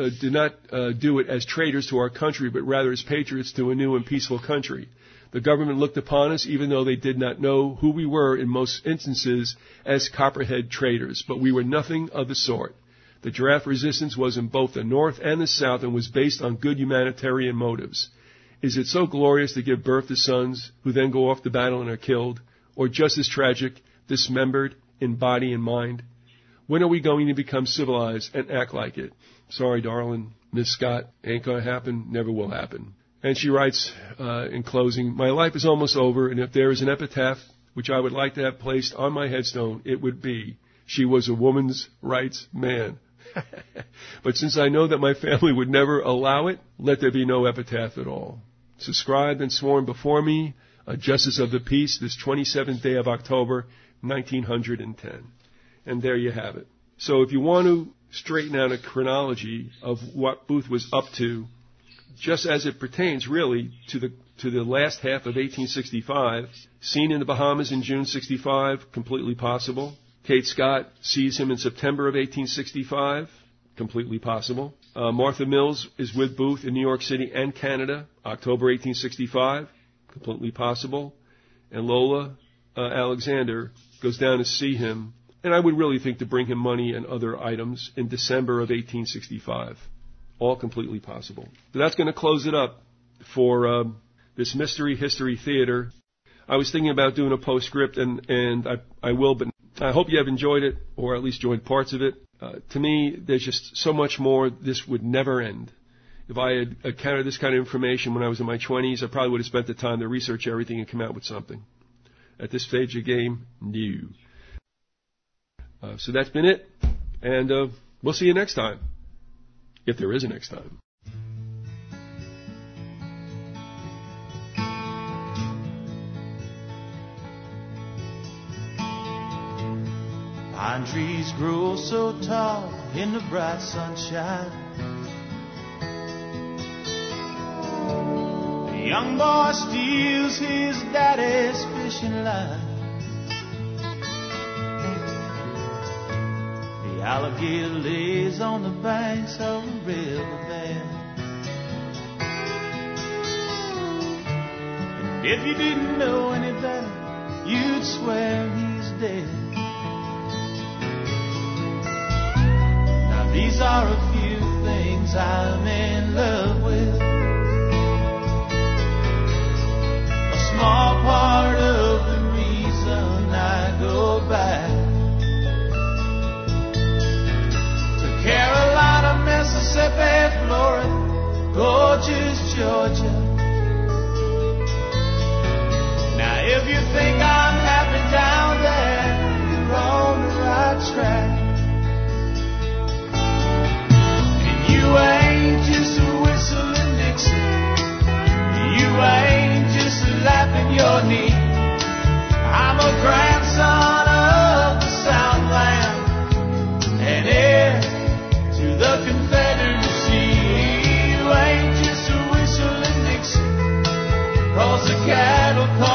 do it as traitors to our country, but rather as patriots to a new and peaceful country. The government looked upon us, even though they did not know who we were in most instances, as copperhead traitors. But we were nothing of the sort. The draft resistance was in both the North and the South and was based on good humanitarian motives. Is it so glorious to give birth to sons who then go off to battle and are killed? Or just as tragic, dismembered in body and mind? When are we going to become civilized and act like it? Sorry, darling, Miss Scott, ain't gonna happen, never will happen. And she writes in closing, my life is almost over, and if there is an epitaph which I would like to have placed on my headstone, it would be, she was a woman's rights man. But since I know that my family would never allow it, let there be no epitaph at all. Subscribed and sworn before me, a Justice of the Peace, this 27th day of October, 1910. And there you have it. So if you want to straighten out a chronology of what Booth was up to, just as it pertains really to the last half of 1865, seen in the Bahamas in June 65, completely possible. Kate Scott sees him in September of 1865, completely possible. Martha Mills is with Booth in New York City and Canada, October 1865, completely possible. And Lola Alexander goes down to see him, and I would really think to bring him money and other items in December of 1865. All completely possible. So that's going to close it up for this Mystery History Theater. I was thinking about doing a postscript, and I will, but I hope you have enjoyed it, or at least enjoyed parts of it. To me, there's just so much more. This would never end. If I had encountered this kind of information when I was in my 20s, I probably would have spent the time to research everything and come out with something. At this stage of the game, no. So that's been it, and we'll see you next time. If there is a next time. Pine trees grow so tall in the bright sunshine. The young boy steals his daddy's fishing line. The alligator lays on the banks of the riverbed. And if you didn't know any better, you'd swear he's dead. Now these are a few things I'm in love with. A small part of the reason I go back. Carolina, Mississippi, Florida, gorgeous Georgia. Now if you think I'm happy down there, you're on the right track. And you ain't just a whistling Dixie, you ain't just lapping your knee. I'm a grandson of the Southland, and heir to the Confederacy. You ain't just a whistling Dixie, 'cause the cattle call